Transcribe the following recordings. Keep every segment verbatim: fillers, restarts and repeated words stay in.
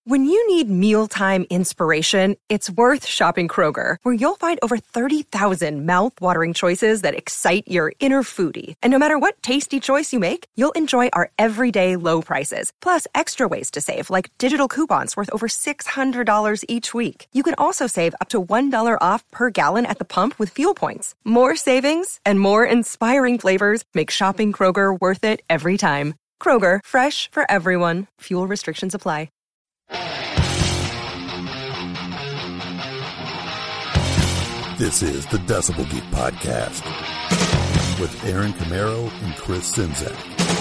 When you need mealtime inspiration, it's worth shopping Kroger, where you'll find over thirty thousand mouth-watering choices that excite your inner foodie. And no matter what tasty choice you make, you'll enjoy our everyday low prices, plus extra ways to save, like digital coupons worth over six hundred dollars each week. You can also save up to one dollar off per gallon at the pump with fuel points. More savings and more inspiring flavors make shopping Kroger worth it every time. Kroger, fresh for everyone. Fuel restrictions apply. This is the Decibel Geek Podcast with Aaron Camaro and Chris Czynszak.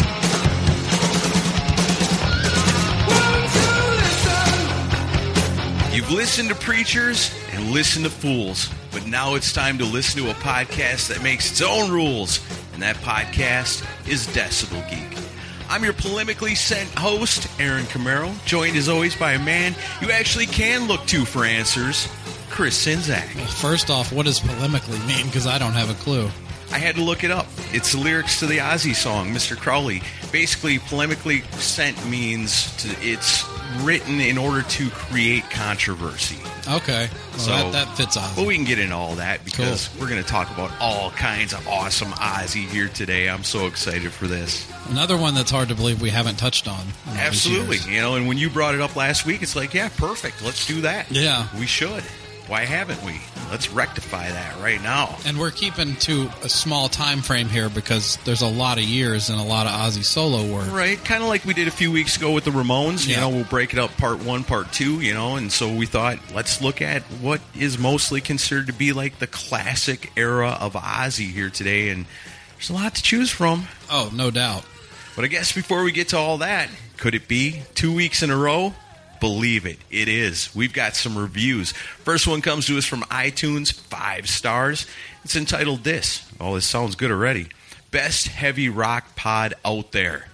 You've listened to preachers and listened to fools, but now it's time to listen to a podcast that makes its own rules, and that podcast is Decibel Geek. I'm your polemically sent host, Aaron Camaro, joined as always by a man you actually can look to for answers, Chris Czynszak. Well, first off, what does polemically mean? Because I don't have a clue. I had to look it up. It's the lyrics to the Ozzy song, Mister Crowley. Basically, polemically sent means to, it's written in order to create controversy. Okay. Well, so that, that fits Ozzy. Well, we can get into all that because Cool. we're going to talk about all kinds of awesome Ozzy here today. I'm so excited for this. Another one that's hard to believe we haven't touched on. in all these Absolutely. years. You know, and when you brought it up last week, it's like, yeah, perfect. Let's do that. Yeah. We should. Why haven't we? Let's rectify that right now. And we're keeping to a small time frame here because there's a lot of years and a lot of Ozzy solo work. Right, kind of like we did a few weeks ago with the Ramones. You Yeah. know, we'll break it up part one, part two, you know, and so we thought, let's look at what is mostly considered to be like the classic era of Ozzy here today, and there's a lot to choose from. Oh, no doubt. But I guess before we get to all that, could it be two weeks in a row? Believe it, it is. We've got some reviews. First one comes to us from iTunes, five stars. It's entitled this. Oh, this sounds good already. Best heavy rock pod out there.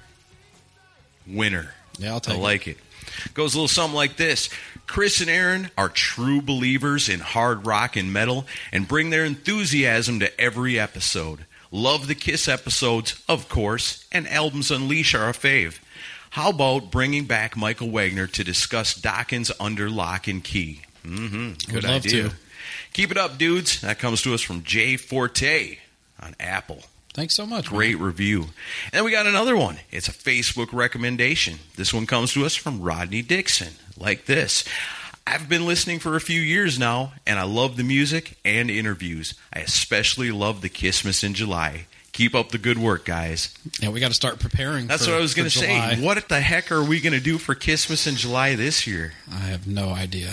Winner. Yeah, I'll take I it. like it. Goes a little something like this. Chris and Aaron are true believers in hard rock and metal and bring their enthusiasm to every episode. Love the Kiss episodes, of course, and Albums Unleash are a fave. How about bringing back Michael Wagner to discuss Dawkins Under Lock and Key? Mm-hmm. Good Would love idea. to. Keep it up, dudes. That comes to us from Jay Forte on Apple. Thanks so much. Great man. review. And then we got another one. It's a Facebook recommendation. This one comes to us from Rodney Dixon. Like this. I've been listening for a few years now, and I love the music and interviews. I especially love the Kissmas in July. Keep up the good work, guys. Yeah, we got to start preparing That's for, what I was going to July. say. What the heck are we going to do for Kissmas in July this year? I have no idea.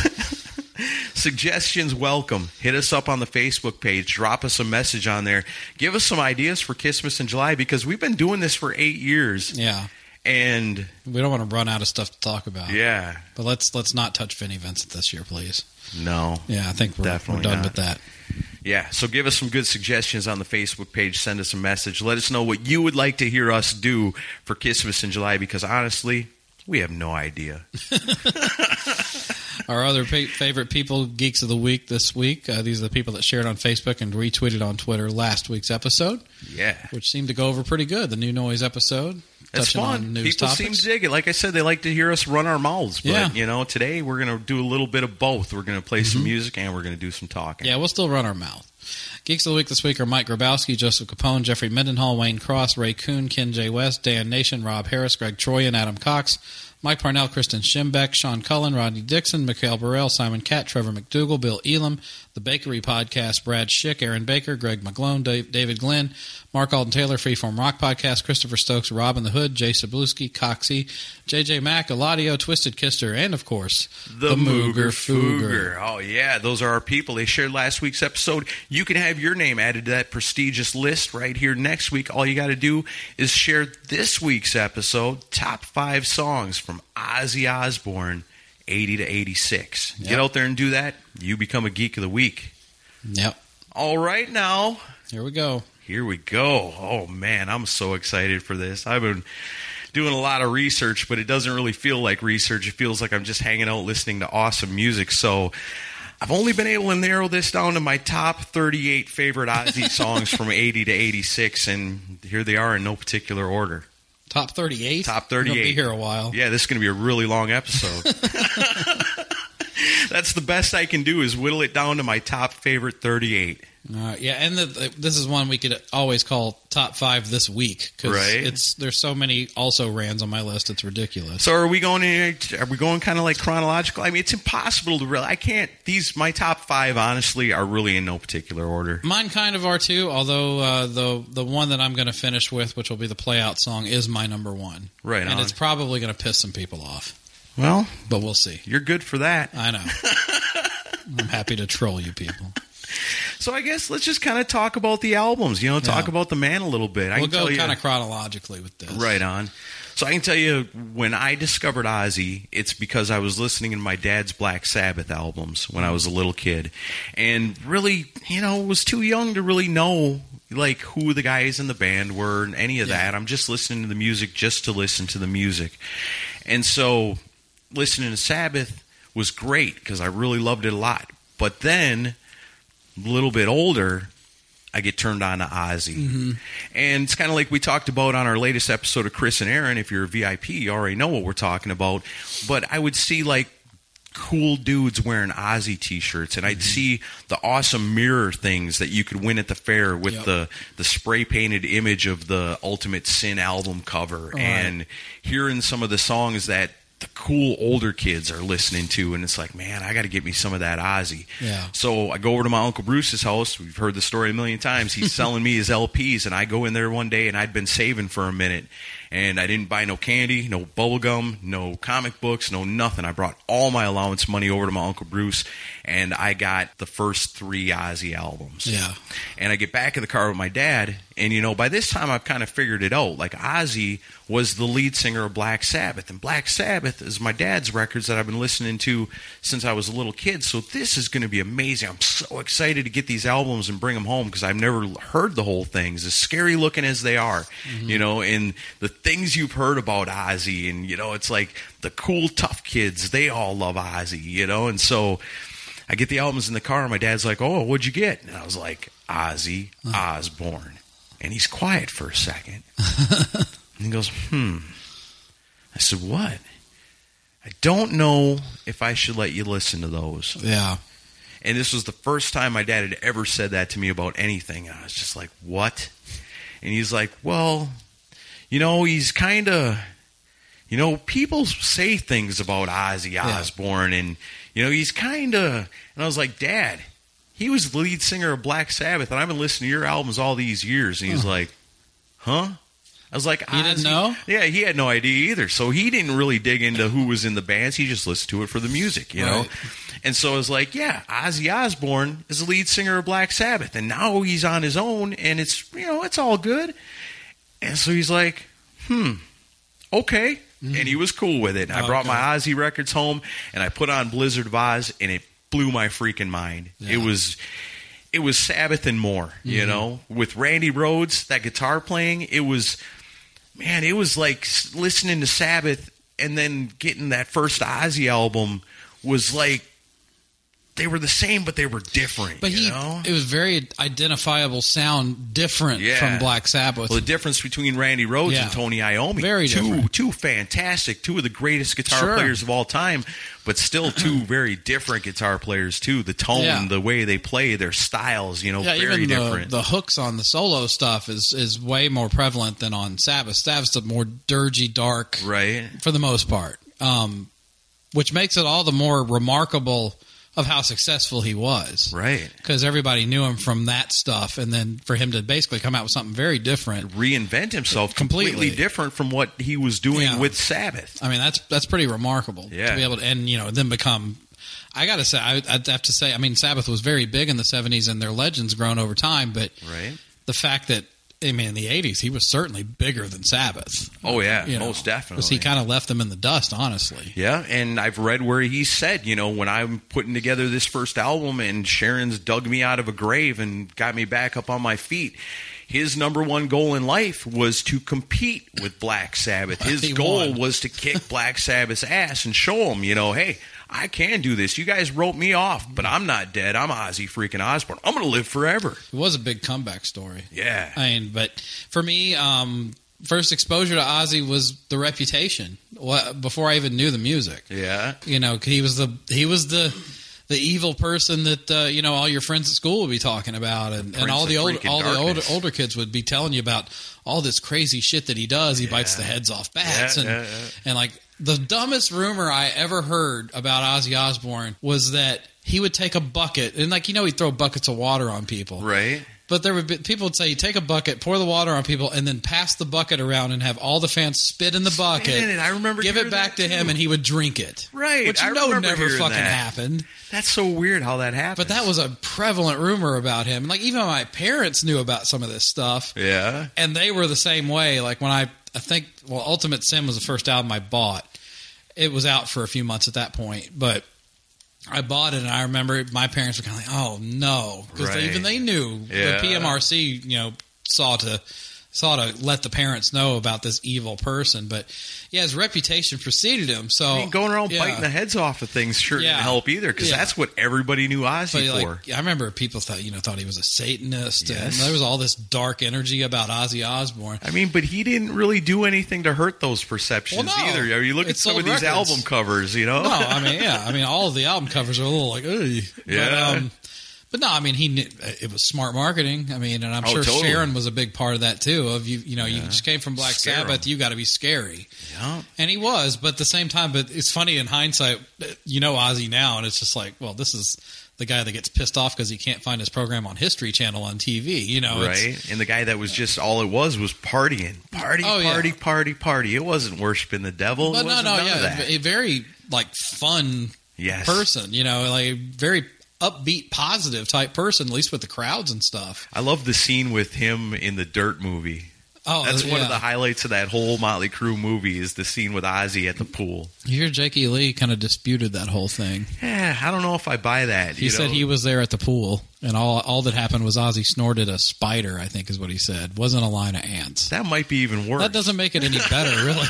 Suggestions welcome. Hit us up on the Facebook page. Drop us a message on there. Give us some ideas for Kissmas in July because we've been doing this for eight years. Yeah. And We don't want to run out of stuff to talk about. yeah, But let's let's not touch Vinnie Vincent this year, please. no. Yeah, I think we're, Definitely we're done not. with that. Yeah, so give us some good suggestions on the Facebook page. Send us a message. Let us know what you would like to hear us do for Kissmas in July because honestly, we have no idea. Our other pa- favorite people, Geeks of the Week this week, uh, these are the people that shared on Facebook and retweeted on Twitter last week's episode, Yeah. which seemed to go over pretty good. The New Noise episode. It's touching fun. on news People topics. seem to dig it. Like I said, they like to hear us run our mouths. But, Yeah. you know, today we're going to do a little bit of both. We're going to play some music and we're going to do some talking. Yeah, we'll still run our mouth. Geeks of the Week this week are Mike Grabowski, Joseph Capone, Jeffrey Mendenhall, Wayne Cross, Ray Kuhn, Ken J. West, Dan Nation, Rob Harris, Greg Troyan, Adam Cox, Mike Parnell, Kristen Schimbeck, Sean Cullen, Rodney Dixon, Mikhail Burrell, Simon Catt, Trevor McDougall, Bill Elam, The Bakery Podcast, Brad Schick, Aaron Baker, Greg McGlone, Dave, David Glenn, Mark Alden Taylor, Freeform Rock Podcast, Christopher Stokes, Robin the Hood, Jay Sabluski, Coxie, J J Mack, Eladio, Twisted Kister, and, of course, The, Mooger Fooger. Oh, yeah, those are our people. They shared last week's episode. You can have your name added to that prestigious list right here next week. All you got to do is share this week's episode, top five songs from Ozzy Osbourne, eighty to eighty-six. Yep. Get out there and do that. You become a Geek of the Week. Yep. All right, now, Here we go. here we go. Oh, man, I'm so excited for this. I've been doing a lot of research, but it doesn't really feel like research. It feels like I'm just hanging out listening to awesome music. So I've only been able to narrow this down to my top thirty-eight favorite Ozzy songs from eighty to eighty-six, and here they are in no particular order. Top thirty-eight? Top We're thirty-eight. gonna be here a while. Yeah, this is going to be a really long episode. That's the best I can do is whittle it down to my top favorite thirty-eight. All right, yeah, and the, the, this is one we could always call top five this week because Right. it's there's so many also rans on my list. It's ridiculous. So are we going in, are we going kind of like chronological? I mean, it's impossible to really. I can't. These my top five honestly are really in no particular order. Mine kind of are too. Although uh, the the one that I'm going to finish with, which will be the play out song, is my number one. Right, and on. it's probably going to piss some people off, Well, but we'll see. you're good for that. I know. I'm happy to troll you people. So I guess let's just kind of talk about the albums. You know, talk Yeah. about the man a little bit. I We'll can go tell you, kind of chronologically with this. right on. So I can tell you, when I discovered Ozzy, it's because I was listening to my dad's Black Sabbath albums when I was a little kid, and really, you know, was too young to really know like who the guys in the band were and any of Yeah. that. I'm just listening to the music just to listen to the music, and so listening to Sabbath was great because I really loved it a lot. But then, a little bit older, I get turned on to Ozzy. Mm-hmm. And it's kind of like we talked about on our latest episode of Chris and Aaron. If you're a V I P, you already know what we're talking about. But I would see like cool dudes wearing Ozzy t-shirts, and I'd see the awesome mirror things that you could win at the fair with Yep. the, the spray-painted image of the Ultimate Sin album cover, Right. and hearing some of the songs that the cool older kids are listening to, and it's like, man, I got to get me some of that Ozzy. Yeah. So I go over to my Uncle Bruce's house. We've heard the story a million times. He's selling me his L Ps, and I go in there one day, and I'd been saving for a minute, and I didn't buy no candy, no bubble gum, no comic books, no nothing. I brought all my allowance money over to my Uncle Bruce, and I got the first three Ozzy albums. Yeah. And I get back in the car with my dad, and, you know, by this time I've kind of figured it out. Like, Ozzy was the lead singer of Black Sabbath, and Black Sabbath is my dad's records that I've been listening to since I was a little kid, so this is going to be amazing. I'm so excited to get these albums and bring them home because I've never heard the whole things, as scary looking as they are, Mm-hmm. you know, and the things you've heard about Ozzy, and, you know, it's like the cool, tough kids, they all love Ozzy, you know, and so I get the albums in the car, and my dad's like, oh, what'd you get? And I was like, Ozzy Osbourne. And he's quiet for a second. And he goes, hmm. I said, what? I don't know if I should let you listen to those. Yeah. And this was the first time my dad had ever said that to me about anything. I was just like, what? And he's like, well, you know, he's kind of, you know, people say things about Ozzy Osbourne, and, you know, he's kind of, and I was like, Dad, he was the lead singer of Black Sabbath, and I've been listening to your albums all these years. And he's Huh. like, huh? I was like, He didn't Ozzy? know? Yeah, he had no idea either. So he didn't really dig into who was in the bands. He just listened to it for the music, you know? Right. And so I was like, yeah, Ozzy Osbourne is the lead singer of Black Sabbath, and now he's on his own, and it's, you know, it's all good. And so he's like, hmm, okay. Mm-hmm. And he was cool with it. And I Oh, brought okay. my Ozzy records home, and I put on Blizzard of Oz, and it blew my freaking mind. Yeah. It was... It was Sabbath and more, you Mm-hmm. know, with Randy Rhoads, that guitar playing. It was, man, it was like listening to Sabbath and then getting that first Ozzy album was like, they were the same, but they were different, But you he, know? it was very identifiable sound, different Yeah. from Black Sabbath. Well, the difference between Randy Rhoads Yeah. and Tony Iommi. Very two, different. Two fantastic, two of the greatest guitar Sure. players of all time, but still two very different guitar players, too. The tone, Yeah. the way they play, their styles, you know, yeah, very even the, different. the hooks on the solo stuff is, is way more prevalent than on Sabbath. Sabbath's a more dirgy, dark, right? for the most part, um, which makes it all the more remarkable of how successful he was. Right. Because everybody knew him from that stuff, and then for him to basically come out with something very different. Reinvent himself completely, Completely. different from what he was doing Yeah. with Sabbath. I mean, that's that's pretty remarkable Yeah. to be able to, and you know, then become. I got to say, I, I'd have to say, I mean, Sabbath was very big in the seventies, and their legends grown over time. But Right. the fact that, I mean, in the eighties, he was certainly bigger than Sabbath. Oh, yeah, You know, most definitely. because he kind of left them in the dust, honestly. Yeah, and I've read where he said, you know, when I'm putting together this first album and Sharon's dug me out of a grave and got me back up on my feet, his number one goal in life was to compete with Black Sabbath. His He goal won. was to kick Black Sabbath's ass and show them, you know, hey, I can do this. You guys wrote me off, but I'm not dead. I'm Ozzy freaking Osbourne. I'm going to live forever. It was a big comeback story. Yeah. I mean, but for me, um, first exposure to Ozzy was The Reputation. What, before I even knew the music. Yeah. You know, he was the he was the the evil person that uh, you know all your friends at school would be talking about, and, and all the old all the older older kids would be telling you about all this crazy shit that he does. He yeah. bites the heads off bats, yeah, and yeah, yeah. and like the dumbest rumor I ever heard about Ozzy Osbourne was that he would take a bucket and like you know he'd throw buckets of water on people, right? But there would be, people would say, you take a bucket, pour the water on people, and then pass the bucket around and have all the fans spit in the bucket. Spit in it. I remember give it back to too. him, and he would drink it. Right. Which I you know never fucking that. happened. That's so weird how that happened. But that was a prevalent rumor about him. Like, even my parents knew about some of this stuff. Yeah. And they were the same way. Like, when I, I think, well, Ultimate Sin was the first album I bought. It was out for a few months at that point, but I bought it, and I remember my parents were kind of like, "Oh no," because right. they, even they knew yeah. the P M R C, you know, saw to saw to let the parents know about this evil person. But yeah, his reputation preceded him. So I mean, going around yeah. biting the heads off of things sure Yeah. didn't help either, because Yeah. that's what everybody knew Ozzy But, for. like, I remember people thought you know thought he was a Satanist, and Yes. there was all this dark energy about Ozzy Osbourne. I mean, but he didn't really do anything to hurt those perceptions Well, no. either. I mean, you look It at some sold of these records. album covers, you know? No, I mean, yeah, I mean, all of the album covers are a little like, ugh. Yeah. But, um, but no, I mean, he knew, it was smart marketing. I mean, and I'm Oh, sure totally. Sharon was a big part of that too. Of you, you know, you Yeah. just came from Black Scare Sabbath, 'em. you got to be scary, Yeah. and he was. But at the same time, but it's funny in hindsight, you know, Ozzy now, and it's just like, well, this is the guy that gets pissed off because he can't find his program on History Channel on T V. You know, it's, Right? And the guy that was just, all it was was partying. Party, Oh, yeah. party, party, party. It wasn't worshiping the devil. but it no, wasn't no, none of yeah, that. a very like fun Yes. person. You know, like a very upbeat, positive type person, at least with the crowds and stuff. I love the scene with him in the Dirt movie. Oh, That's one yeah. of the highlights of that whole Motley Crue movie is the scene with Ozzy at the pool. You hear Jake E. Lee kind of disputed that whole thing. Yeah, I don't know if I buy that. He you said know? he was there at the pool, and all all that happened was Ozzy snorted a spider, I think is what he said. Wasn't a line of ants. That might be even worse. That doesn't make it any better, really.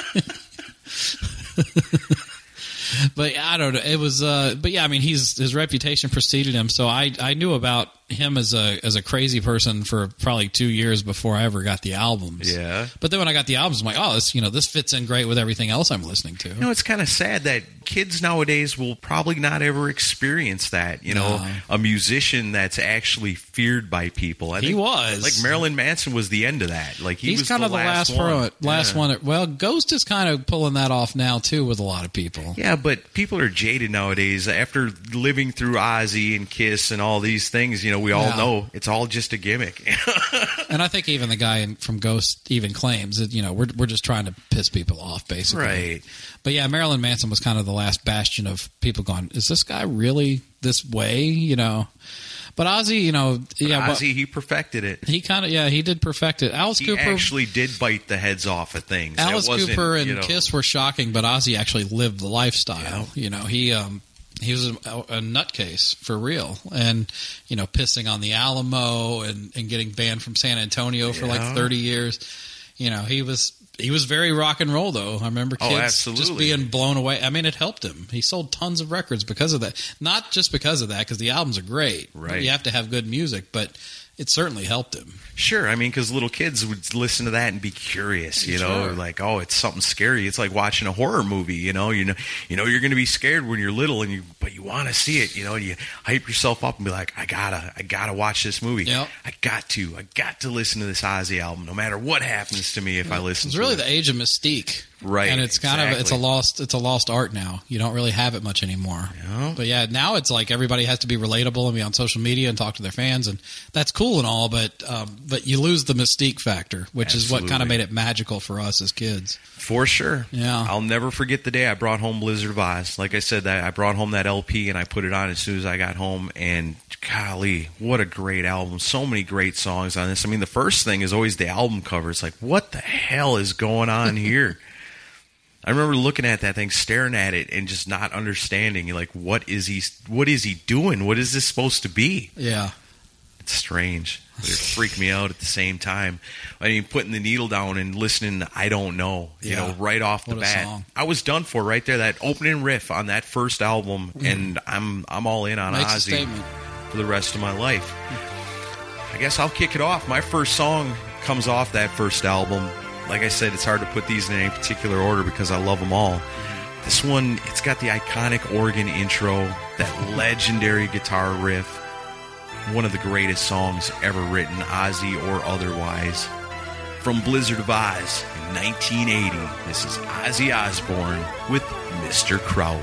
But I don't know. It was, uh, but yeah, I mean, he's his reputation preceded him. So I, I knew about him as a as a crazy person for probably two years before I ever got the albums. Yeah. But then when I got the albums, I'm like, oh, this you know this fits in great with everything else I'm listening to. You know, it's kind of sad that kids nowadays will probably not ever experience that. You know, No. a musician that's actually feared by people. I He think, was. like Marilyn Manson was the end of that. Like he He's was kind the of the last one. one. Last Yeah. one. Well, Ghost is kind of pulling that off now too with a lot of people. Yeah, but people are jaded nowadays. After living through Ozzy and Kiss and all these things, you know, we all Yeah. know it's all just a gimmick. And I think even the guy in, from Ghost even claims that you know we're we're just trying to piss people off, basically. Right. But yeah, Marilyn Manson was kind of the last bastion of people going, "Is this guy really this way?" You know. But Ozzy, you know, yeah, well, Ozzy, he perfected it. he kind of yeah he did perfect it. Alice He Cooper actually did bite the heads off of things. That Alice wasn't, Cooper and you know, Kiss were shocking, but Ozzy actually lived the lifestyle. You know, he um, he was a, a nutcase for real, and you know, pissing on the Alamo and, and getting banned from San Antonio for like Yeah. thirty years. You know, he was he was very rock and roll though. I remember Oh, kids absolutely. just being blown away. I mean, it helped him. He sold tons of records because of that. Not just because of that, because the albums are great. Right. You have to have good music, but it certainly helped him. Sure, I mean, because little kids would listen to that and be curious, you know, Sure. like, oh, it's something scary. It's like watching a horror movie, you know. You know, you know, you're going to be scared when you're little, and you, but you want to see it, you know. You hype yourself up and be like, I gotta, I gotta watch this movie. Yep. I got to, I got to listen to this Ozzy album, no matter what happens to me if I listen. It's to really it. the age of mystique, Right, And it's kind of it's a exactly. lost it's a lost art now. You don't really have it much anymore. Yeah. But yeah, now it's like everybody has to be relatable and be on social media and talk to their fans, and that's cool and all. But um, but you lose the mystique factor, which is what kind of Absolutely. made it magical for us as kids. For sure. Yeah. I'll never forget the day I brought home Blizzard of Oz. Like I said, that I brought home that L P and I put it on as soon as I got home. And golly, what a great album. So many great songs on this. I mean, the first thing is always the album cover. It's like, what the hell is going on here? I remember looking at that thing, staring at it, and just not understanding. Like, what is he? What is he doing? What is this supposed to be? Yeah. It's strange. But it freaked me out at the same time. I mean, putting the needle down and listening to I Don't Know, you Yeah. know, right off the What a bat. song. I was done for right there. That opening riff on that first album, and I'm I'm all in on Makes a Ozzy statement. for the rest of my life. I guess I'll kick it off. My first song comes off that first album, like I said, it's hard to put these in any particular order because I love them all. This one, it's got the iconic organ intro, that legendary guitar riff, one of the greatest songs ever written, Ozzy or otherwise. From Blizzard of Oz in nineteen eighty, this is Ozzy Osbourne with Mister Crowley.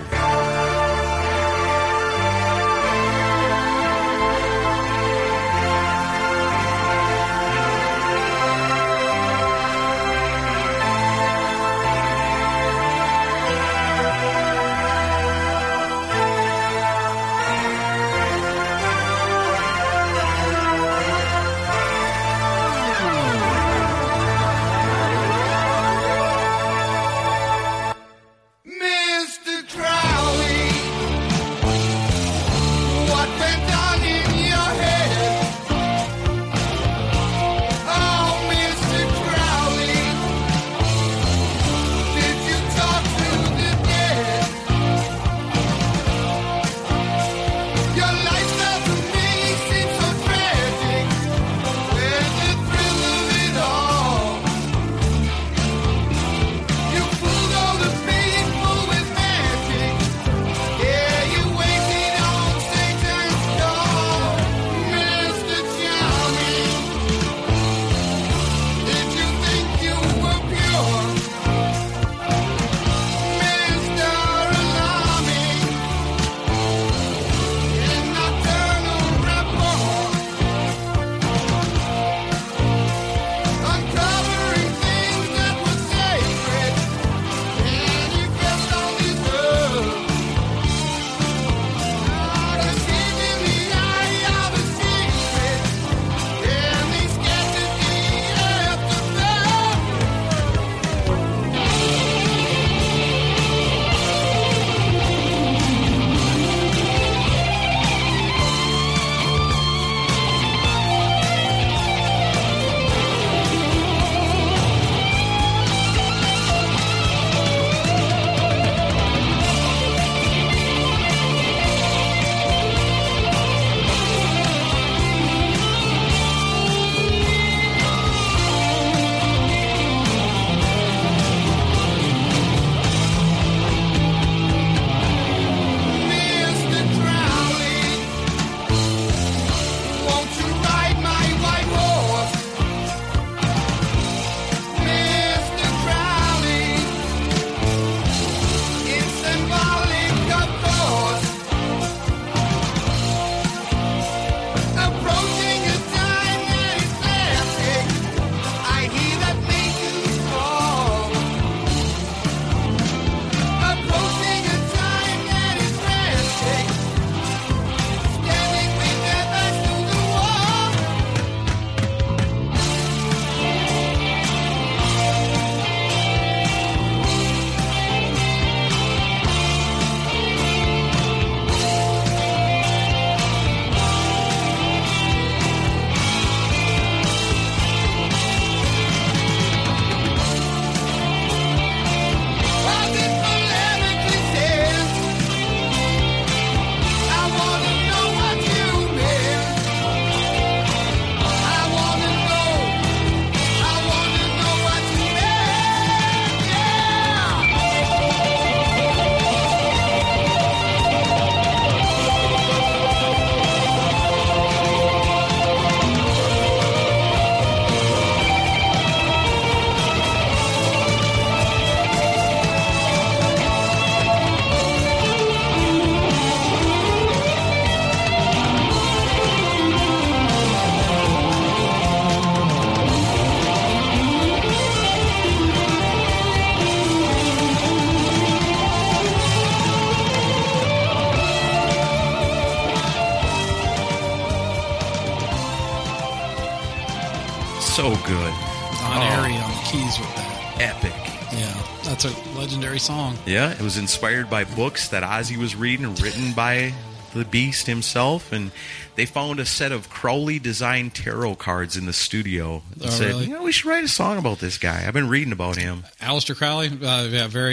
So good. Don Airy on the keys with that. Epic. Yeah, that's a legendary song. Yeah, it was inspired by books that Ozzy was reading, written by the Beast himself, and they found a set of Crowley-designed tarot cards in the studio. And oh, said, really? you know, we should write a song about this guy. I've been reading about him. Aleister Crowley, uh, yeah, very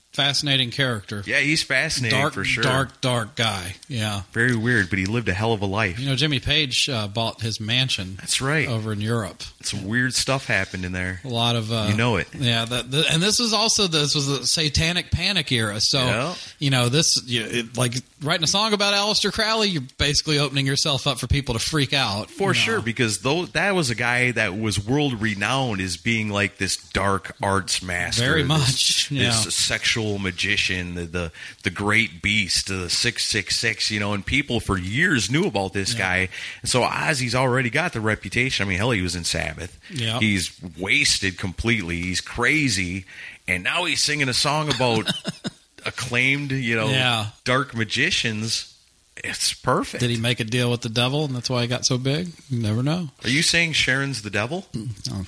fascinating character. Yeah, he's fascinating Dark, for sure. dark, dark guy. Yeah. Very weird, but he lived a hell of a life. You know, Jimmy Page uh, bought his mansion. That's right. Over in Europe. Some weird stuff happened in there. A lot of uh, you know it. Yeah, that, the, and this was also this was the Satanic Panic era. So yeah. you know this, you, it, like writing a song about Aleister Crowley, you're basically opening yourself up for people to freak out. For you know? sure, because though that was a guy that was world renowned as being like this dark arts master, very this, much, yeah. this sexual magician, the, the the great beast, the six six six. You know, and people for years knew about this yeah. guy. And so Ozzy's already got the reputation. I mean, hell, he was in Sabbath. Yeah. He's wasted completely. He's crazy, and now he's singing a song about acclaimed, you know, yeah. dark magicians. It's perfect. Did he make a deal with the devil, and that's why he got so big? You never know. Are you saying Sharon's the devil? Oh,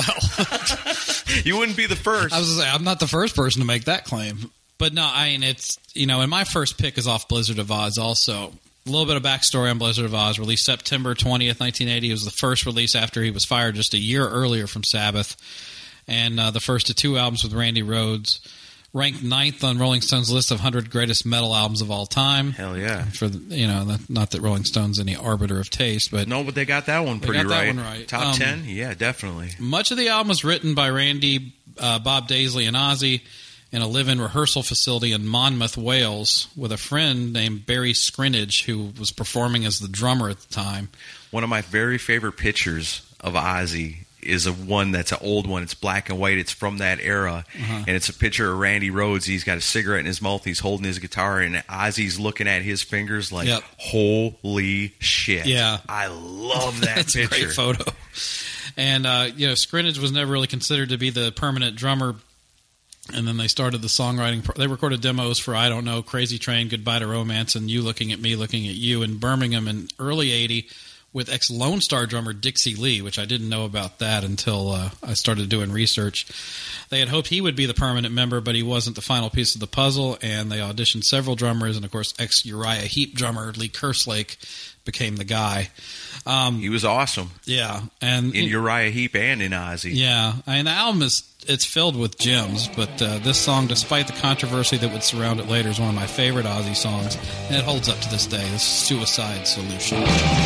well, you wouldn't be the first. I was going to say, I'm not the first person to make that claim. But no, I mean, it's, you know, and my first pick is off Blizzard of Oz also. A little bit of backstory on Blizzard of Oz. Released September twentieth, nineteen eighty. It was the first release after he was fired just a year earlier from Sabbath. And uh, the first of two albums with Randy Rhoads. Ranked ninth on Rolling Stone's list of one hundred greatest metal albums of all time. Hell yeah! For the, you know, not that Rolling Stone's any arbiter of taste, but no, but they got that one pretty they got right. That one right. Top um, ten, yeah, definitely. Much of the album was written by Randy, uh, Bob Daisley, and Ozzy in a live-in rehearsal facility in Monmouth, Wales, with a friend named Barry Scrinnage, who was performing as the drummer at the time. One of my very favorite pictures of Ozzy is a one that's an old one. It's black and white. It's from that era. Uh-huh. And it's a picture of Randy Rhoads. He's got a cigarette in his mouth. He's holding his guitar, and Ozzy's looking at his fingers like, yep. holy shit. Yeah. I love that That's picture. A great photo. And, uh, you know, Scrinnage was never really considered to be the permanent drummer. And then they started the songwriting. They recorded demos for I Don't Know, Crazy Train, Goodbye to Romance, and You Looking at Me, Looking at You in Birmingham in early eighty. With ex-Lone Star drummer Dixie Lee, which I didn't know about that until uh, I started doing research. They had hoped he would be the permanent member, but he wasn't the final piece of the puzzle, and they auditioned several drummers, and of course ex-Uriah Heep drummer Lee Kerslake became the guy. Um, he was awesome. Yeah. and In Uriah Heep and in Ozzy. Yeah. I mean, the album is it's filled with gems, but uh, this song, despite the controversy that would surround it later, is one of my favorite Ozzy songs, and it holds up to this day. This is Suicide Solution.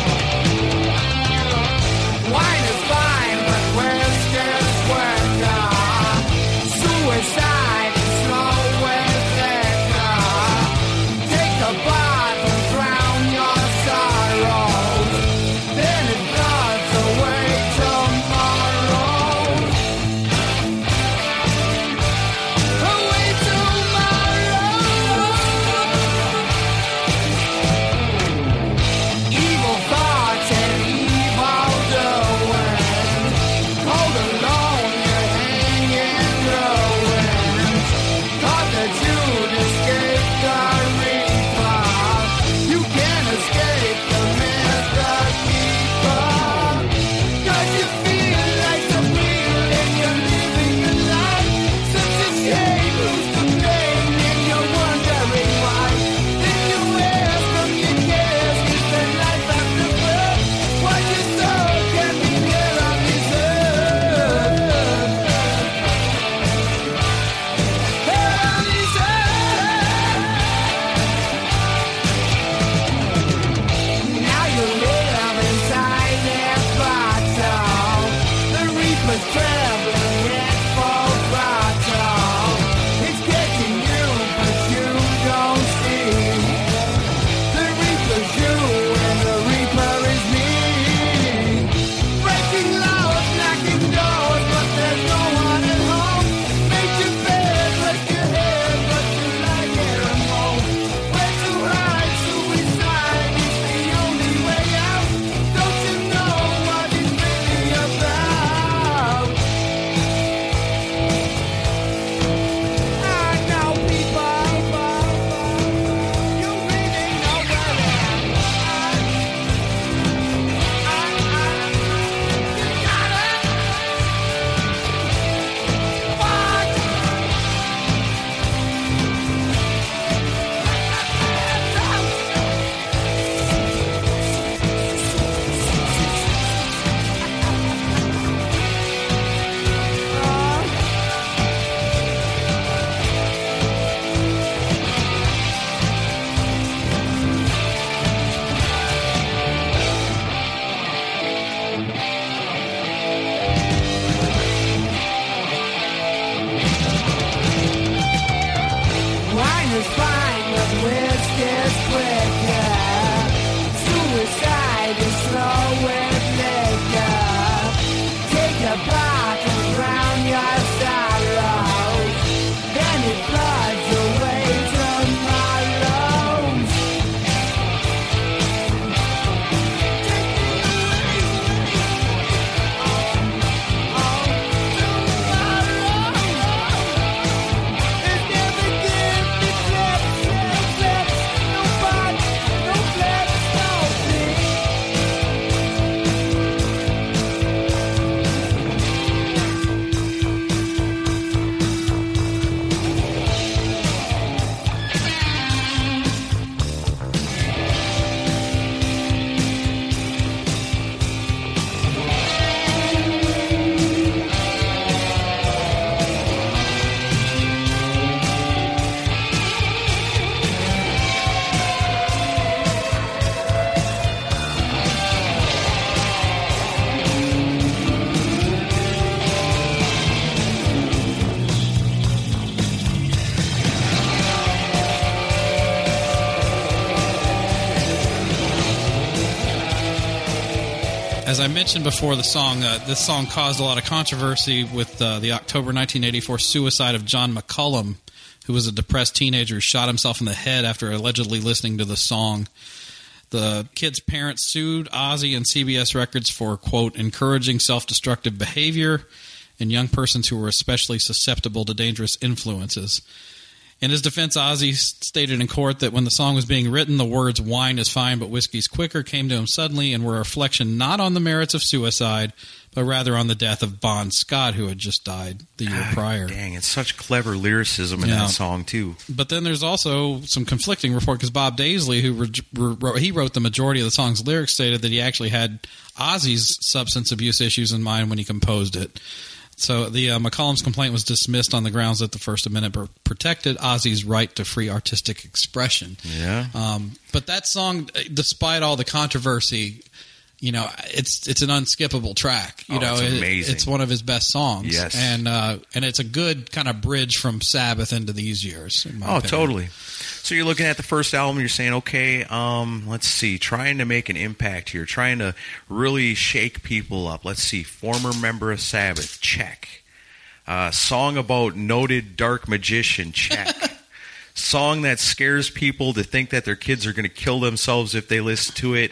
Wine is fine, but whiskey's quicker. Suicide is slow and thicker. Take a bath and drown your sorrows. Then it floods away tomorrow. Away tomorrow. Evil thoughts and As I mentioned before, the song uh, this song caused a lot of controversy with uh, the October nineteen eighty-four suicide of John McCullum, who was a depressed teenager who shot himself in the head after allegedly listening to the song. The kid's parents sued Ozzy and C B S Records for, quote, encouraging self-destructive behavior in young persons who were especially susceptible to dangerous influences. In his defense, Ozzy stated in court that when the song was being written, the words "wine is fine, but whiskey's quicker" came to him suddenly and were a reflection not on the merits of suicide, but rather on the death of Bon Scott, who had just died the year God, prior. Dang, it's such clever lyricism in Yeah. that song, too. But then there's also some conflicting report because Bob Daisley, who re- re- wrote, he wrote the majority of the song's lyrics, stated that he actually had Ozzy's substance abuse issues in mind when he composed it. So the uh, McCollum's complaint was dismissed on the grounds that the First Amendment pr- protected Ozzy's right to free artistic expression. Yeah. Um, but that song, despite all the controversy, you know, it's it's an unskippable track. You Oh, know, it's It- amazing. it's one of his best songs. Yes. and uh, and it's a good kind of bridge from Sabbath into these years. in my Oh, opinion. totally. So you're looking at the first album, you're saying, okay, um, let's see, trying to make an impact here, trying to really shake people up. Let's see, former member of Sabbath, check. Uh, song about noted dark magician, check. Song that scares people to think that their kids are going to kill themselves if they listen to it,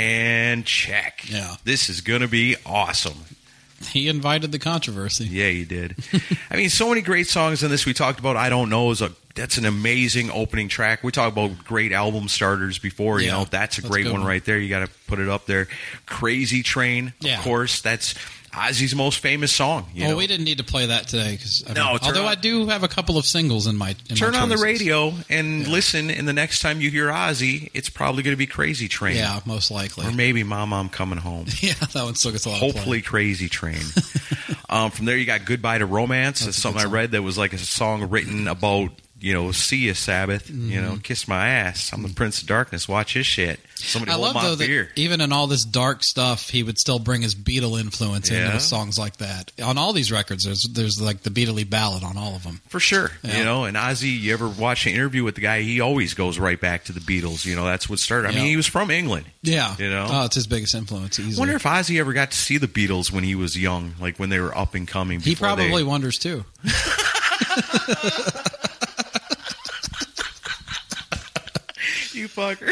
and check. Yeah. This is going to be awesome. He invited the controversy. Yeah, you did. I mean, so many great songs in this. We talked about I Don't Know is a that's an amazing opening track. We talked about great album starters before. You Yeah, know, that's a that's a great good one, one. right there. You got to put it up there. Crazy Train, Yeah. of course. That's Ozzy's most famous song. You well, know? we didn't need to play that today. Cause, I No, mean, turn although on- I do have a couple of singles in my in Turn my on the choices. radio and Yeah. listen, and the next time you hear Ozzy, it's probably going to be Crazy Train. Yeah, most likely. Or maybe Mom, I'm Coming Home. Yeah, that one still gets a lot of Hopefully, Crazy Train. um, from there, you got Goodbye to Romance. That's That's a something good I song. read that was like a song written about, you know, see ya, Sabbath. You Mm-hmm. know, kiss my ass. I'm the Prince of Darkness. Watch his shit. Somebody I hold love my though beer. that even in all this dark stuff, he would still bring his Beatle influence Yeah. into songs like that. On all these records, there's there's like the Beatley ballad on all of them. For sure. Yeah. You know, and Ozzy, you ever watch an interview with the guy, he always goes right back to the Beatles. You know, that's what started. I Yeah. mean, he was from England. Yeah, You know? oh, it's his biggest influence. I Easily. wonder if Ozzy ever got to see the Beatles when he was young, like when they were up and coming. he before probably they- wonders too. You fucker.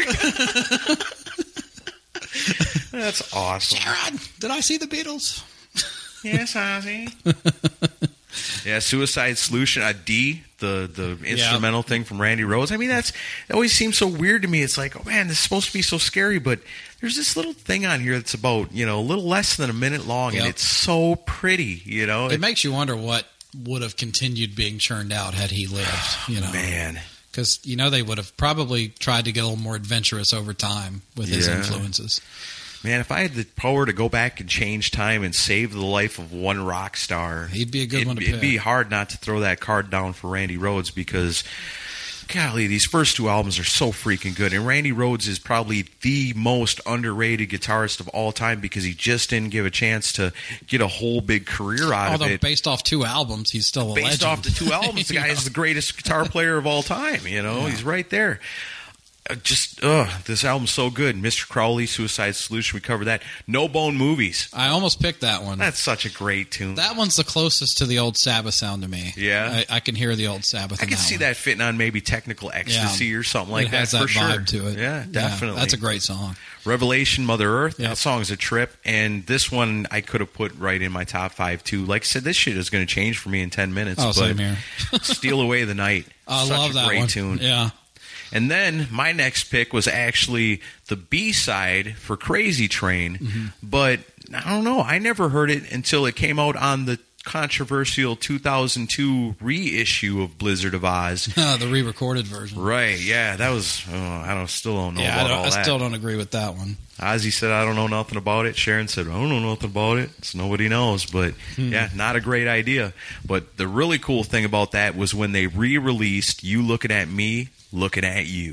That's awesome. Jared, did I see the Beatles? Yes, Ozzy. Yeah, Suicide Solution, a D, the the instrumental thing from Randy Rhoads. I mean, that's it always seems so weird to me. It's like, oh man, this is supposed to be so scary, but there's this little thing on here that's about, you know, a little less than a minute long, and Yep. it's so pretty, you know. It makes you wonder what would have continued being churned out had he lived. You know, Man, because you know they would have probably tried to get a little more adventurous over time with his Yeah. influences. man, if I had the power to go back and change time and save the life of one rock star, He'd be a good it'd, one to it'd pick. be hard not to throw that card down for Randy Rhoads because, golly, these first two albums are so freaking good. And Randy Rhoads is probably the most underrated guitarist of all time because he just didn't give a chance to get a whole big career out Although of it. based off two albums, he's still a Based legend. off the two albums, the guy is the greatest guitar player of all time. You know, Yeah. he's right there. Uh, just, ugh, this album's so good. Mister Crowley, Suicide Solution, we covered that. No Bone Movies. I almost picked that one. That's such a great tune. That one's the closest to the old Sabbath sound to me. Yeah? I, I can hear the old Sabbath. I in can that see one. that fitting on maybe Technical Ecstasy or something like it has that, that for sure. vibe to it. Yeah, definitely. that's a great song. Revelation, Mother Earth. Yep. That song's a trip. And this one I could have put right in my top five, too. Like I said, this shit is going to change for me in ten minutes. Oh, but same here. Steal Away the Night. I Such love a that great one. tune. Yeah. And then my next pick was actually the B-side for Crazy Train. Mm-hmm. But I don't know. I never heard it until it came out on the controversial two thousand two reissue of Blizzard of Oz. the re-recorded version. Right, yeah, that was, oh, I don't still don't know Yeah, I, about don't, all I that. still don't agree with that one. Ozzy said, I don't know nothing about it. Sharon said, I don't know nothing about it. It's nobody knows. But, Hmm. yeah, not a great idea. But the really cool thing about that was when they re-released You Looking at Me, Looking at You.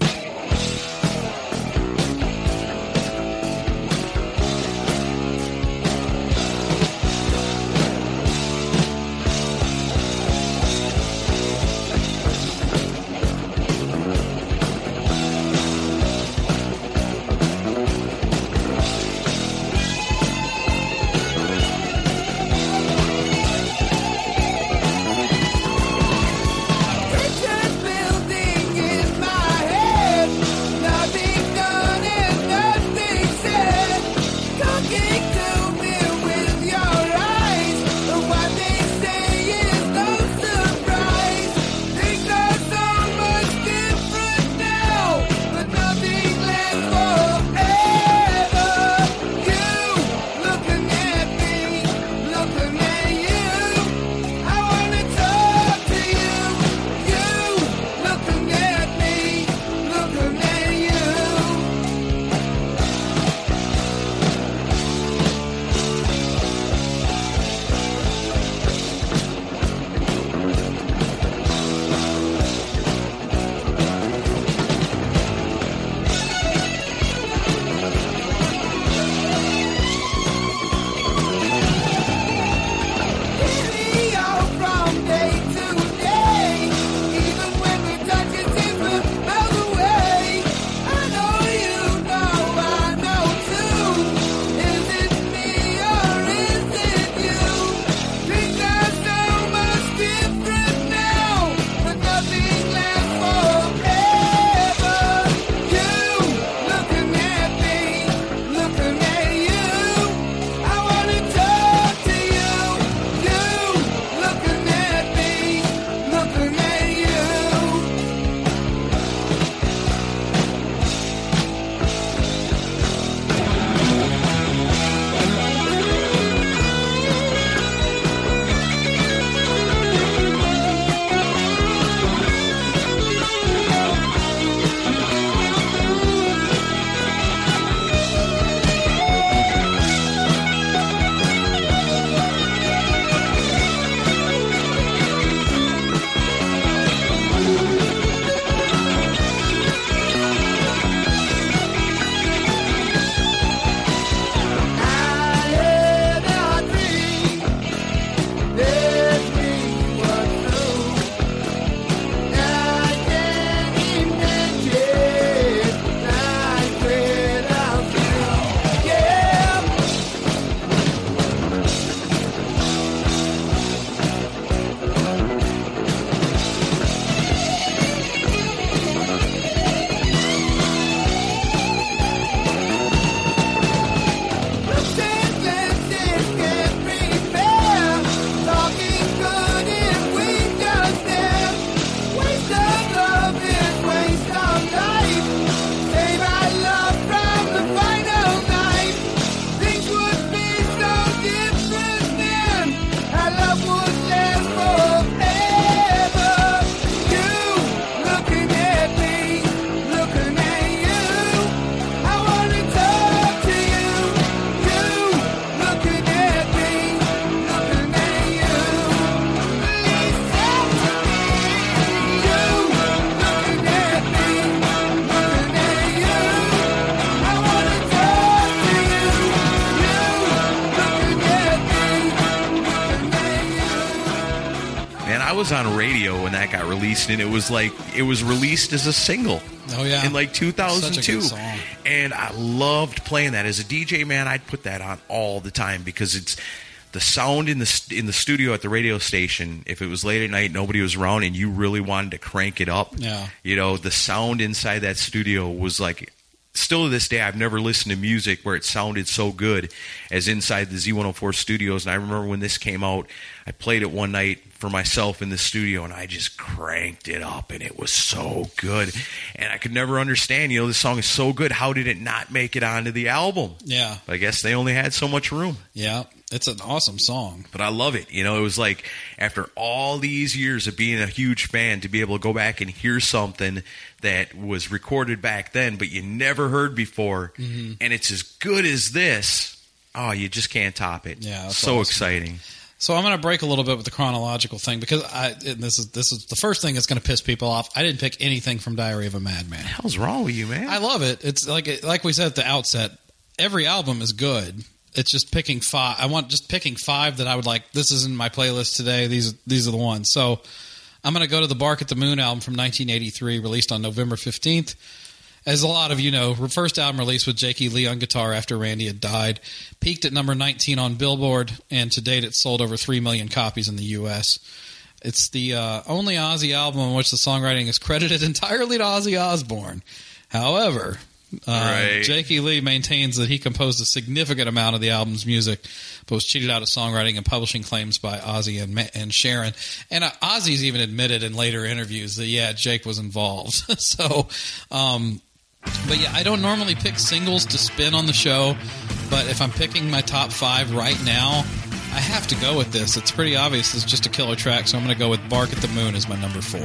was on radio when that got released, and it was like it was released as a single. Oh yeah, in like two thousand two. Such a good song. And I loved playing that as a D J. Man, I'd put that on all the time because it's the sound in the in the studio at the radio station. If it was late at night, nobody was around, and you really wanted to crank it up. Yeah, you know, the sound inside that studio was like. Still to this day, I've never listened to music where it sounded so good as inside the Z one oh four studios. And I remember when this came out, I played it one night for myself in the studio, and I just cranked it up, and it was so good. And I could never understand, you know, this song is so good. How did it not make it onto the album? Yeah. I guess they only had so much room. Yeah. It's an awesome song. But I love it. You know, it was like after all these years of being a huge fan to be able to go back and hear something that was recorded back then but you never heard before, mm-hmm. and it's as good as this, oh, you just can't top it. Yeah, that's so awesome. Exciting. So I'm going to break a little bit with the chronological thing because I and this is this is the first thing that's going to piss people off. I didn't pick anything from Diary of a Madman. What the hell's wrong with you, man? I love it. It's like like we said at the outset, every album is good. It's just picking five. I want just picking five that I would like. This is in my playlist today. These these are the ones. So I'm going to go to the Bark at the Moon album from nineteen eighty-three, released on November fifteenth. As a lot of you know, first album released with Jakey Lee on guitar after Randy had died. Peaked at number nineteen on Billboard, and to date it's sold over three million copies in the U S. It's the uh, only Ozzy album in which the songwriting is credited entirely to Ozzy Osbourne. However, uh, right. Jakey Lee maintains that he composed a significant amount of the album's music, but was cheated out of songwriting and publishing claims by Ozzy and, Ma- and Sharon. And uh, Ozzy's even admitted in later interviews that, yeah, Jake was involved. so... Um, But yeah, I don't normally pick singles to spin on the show, but if I'm picking my top five right now, I have to go with this. It's pretty obvious it's just a killer track, so I'm going to go with Bark at the Moon as my number four.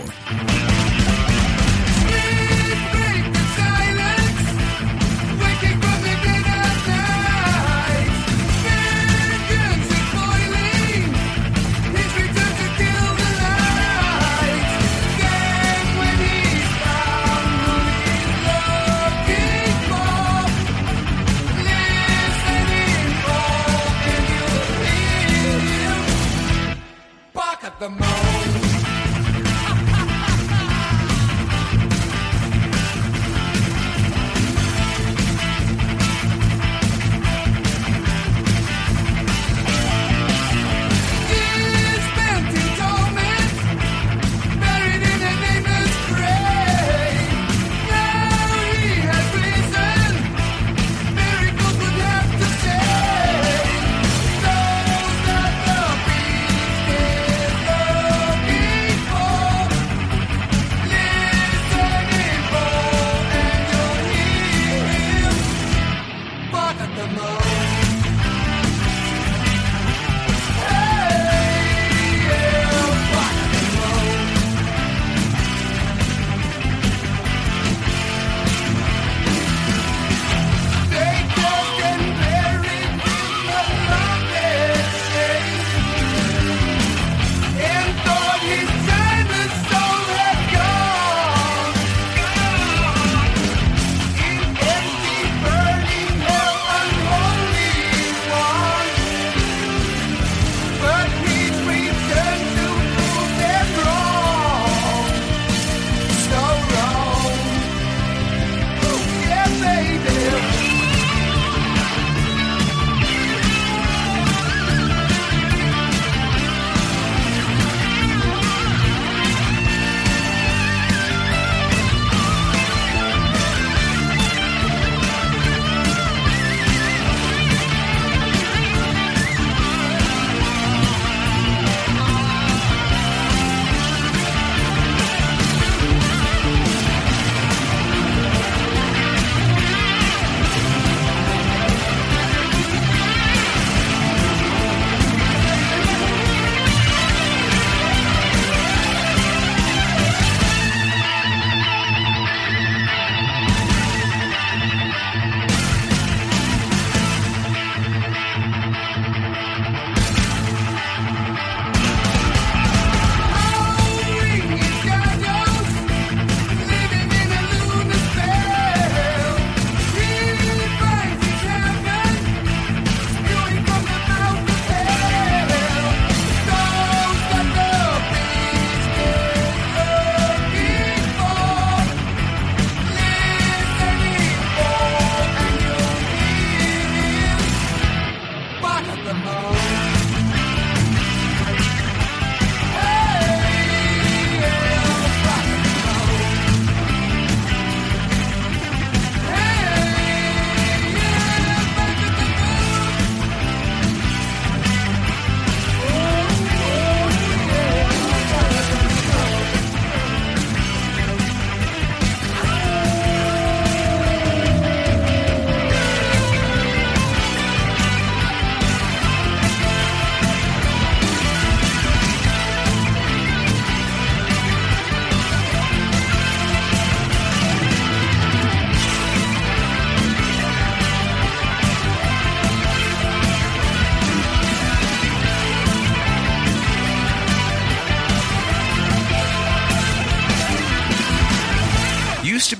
The moon.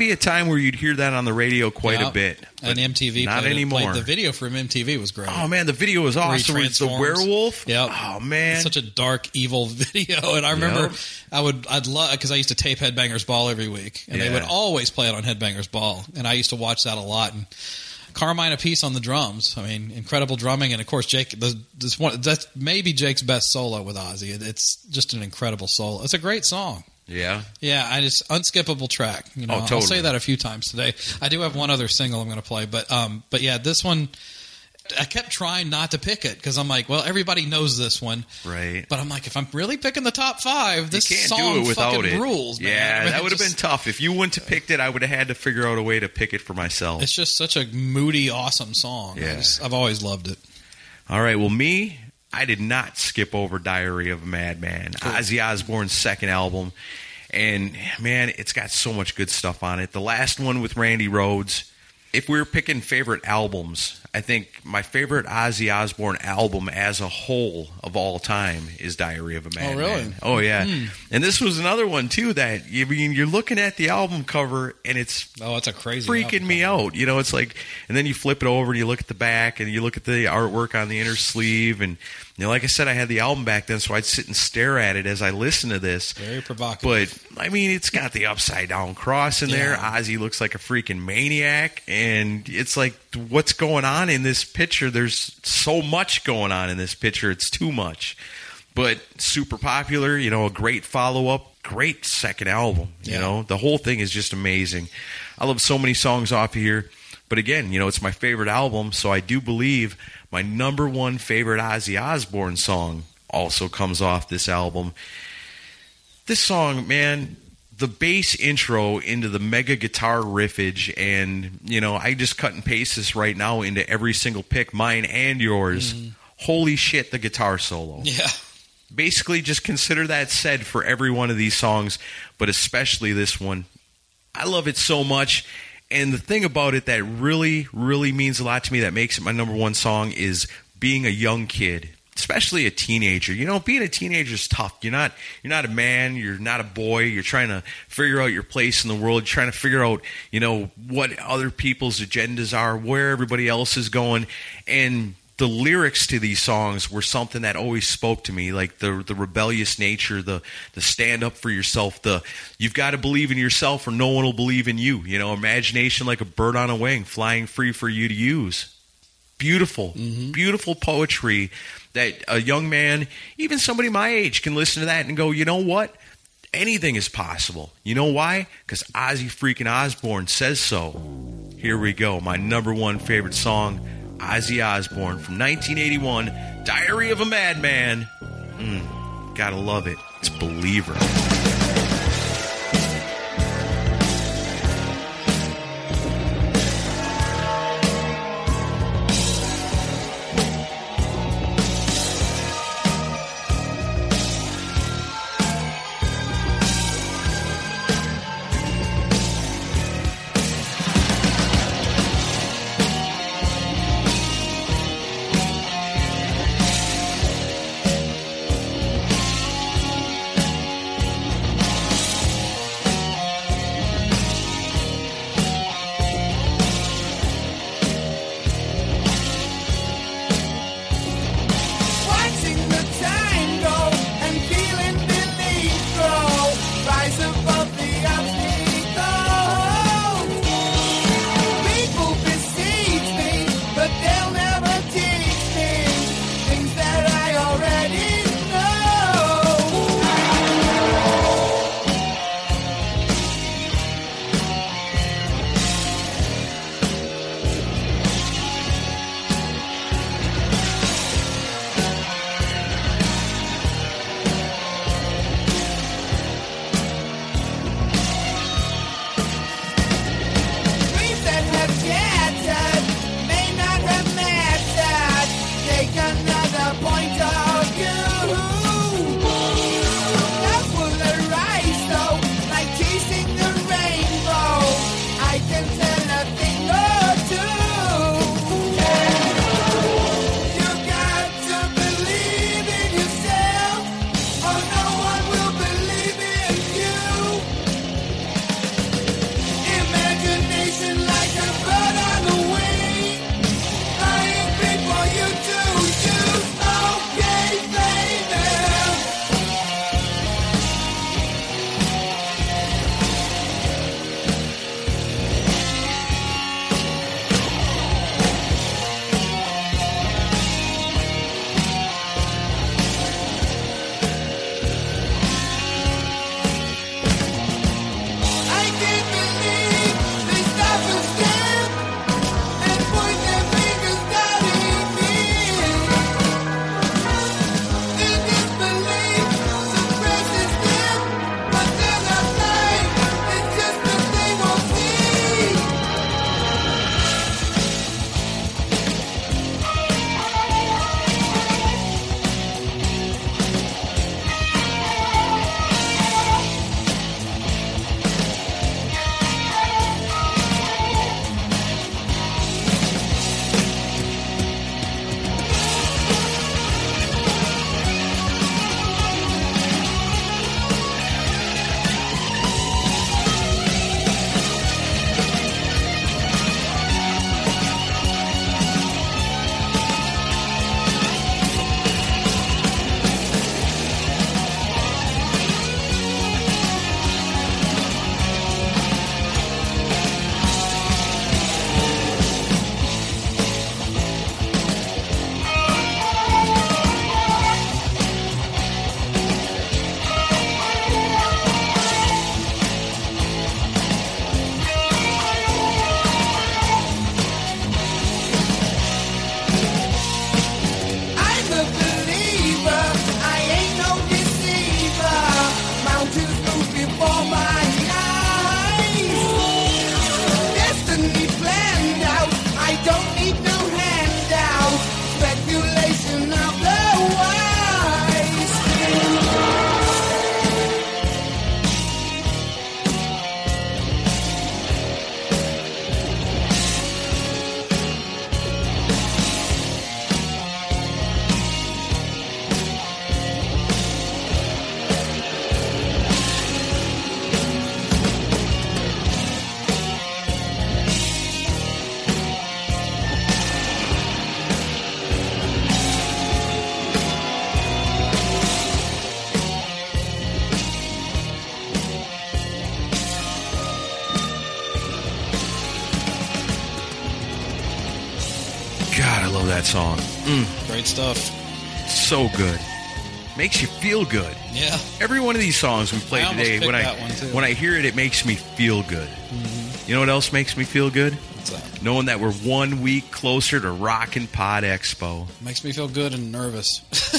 be a time where you'd hear that on the radio quite Yeah. a bit. And M T V not played it- anymore. played- the video from M T V was great. Oh man, the video was Where he awesome. It's the transforms. werewolf. Yep. Oh man, It's such a dark, evil video. And I remember Yep. I would, I'd love, because I used to tape Headbangers Ball every week. And they Yeah. would always play it on Headbangers Ball. And I used to watch that a lot. And Carmine Apiece on the drums. I mean, incredible drumming. And of course, Jake, the, this one, that's maybe Jake's best solo with Ozzy. It, it's just an incredible solo. It's a great song. yeah. Yeah, I just unskippable track. You know, Oh, totally. I'll say that a few times today. I do have one other single I'm going to play, but um, but yeah, this one I kept trying not to pick it because I'm like, well, everybody knows this one, Right. but I'm like, if I'm really picking the top five, this you can't song do it without fucking it. rules, man. Yeah, I mean, that it would have just- been tough. If you wouldn't have picked it, I would have had to figure out a way to pick it for myself. It's just such a moody, awesome song. Yeah. I just, I've always loved it. All right. Well, me, I did not skip over Diary of a Madman, Ozzy Osbourne's second album. And, man, it's got so much good stuff on it. The last one with Randy Rhoads. If we were picking favorite albums, I think my favorite Ozzy Osbourne album as a whole of all time is Diary of a Madman. really? Oh, yeah. And this was another one, too, that I mean, you're looking at the album cover, and it's Oh, it's a crazy freaking album. me out. You know, it's like, and then you flip it over and you look at the back and you look at the artwork on the inner sleeve. And, you know, like I said, I had the album back then, so I'd sit and stare at it as I listened to this. Very provocative. But, I mean, it's got the upside down cross in there. Yeah. Ozzy looks like a freaking maniac. And it's like, what's going on in this picture? There's so much going on in this picture. It's too much. But super popular, you know, a great follow-up, great second album. You Yeah. know, the whole thing is just amazing. I love so many songs off of here. But again, you know, it's my favorite album, so I do believe my number one favorite Ozzy Osbourne song also comes off this album. This song, man, the bass intro into the mega guitar riffage, and, you know, I just cut and paste this right now into every single pick, mine and yours. Holy shit, the guitar solo. Yeah. Basically, just consider that said for every one of these songs, but especially this one. I love it so much. And the thing about it that really, really means a lot to me, that makes it my number one song, is being a young kid, especially a teenager. You know, being a teenager is tough. You're not, you're not a man. You're not a boy. You're trying to figure out your place in the world. You're trying to figure out, you know, what other people's agendas are, where everybody else is going. And the lyrics to these songs were something that always spoke to me, like the the rebellious nature, the the stand up for yourself, the you've got to believe in yourself or no one will believe in you. You know, imagination like a bird on a wing, flying free for you to use. Beautiful, beautiful poetry that a young man, even somebody my age, can listen to that and go, you know what? Anything is possible. You know why? Because Ozzy freaking Osbourne says so. Here we go. My number one favorite song, Ozzy Osbourne from nineteen eighty-one, Diary of a Madman. Mm, gotta love it. It's Believer. Watching the time go and feeling belief grow, rise above the obstacles. People besiege me, but they'll never teach me things that I already know. Dreams that have shattered may not have mattered. Take another point of view. Love will arise though, like chasing the rainbow. I can tell a thing or two. You got to believe in yourself, or no one will believe in you. I love that song. Mm, Great stuff. so good. Makes you feel good. Yeah. Every one of these songs we I played almost today, picked when I that one, too. when I hear it, it makes me feel good. Mm-hmm. You know what else makes me feel good? What's that? Knowing that we're one week closer to Rockin' Pod Expo. Makes me feel good and nervous.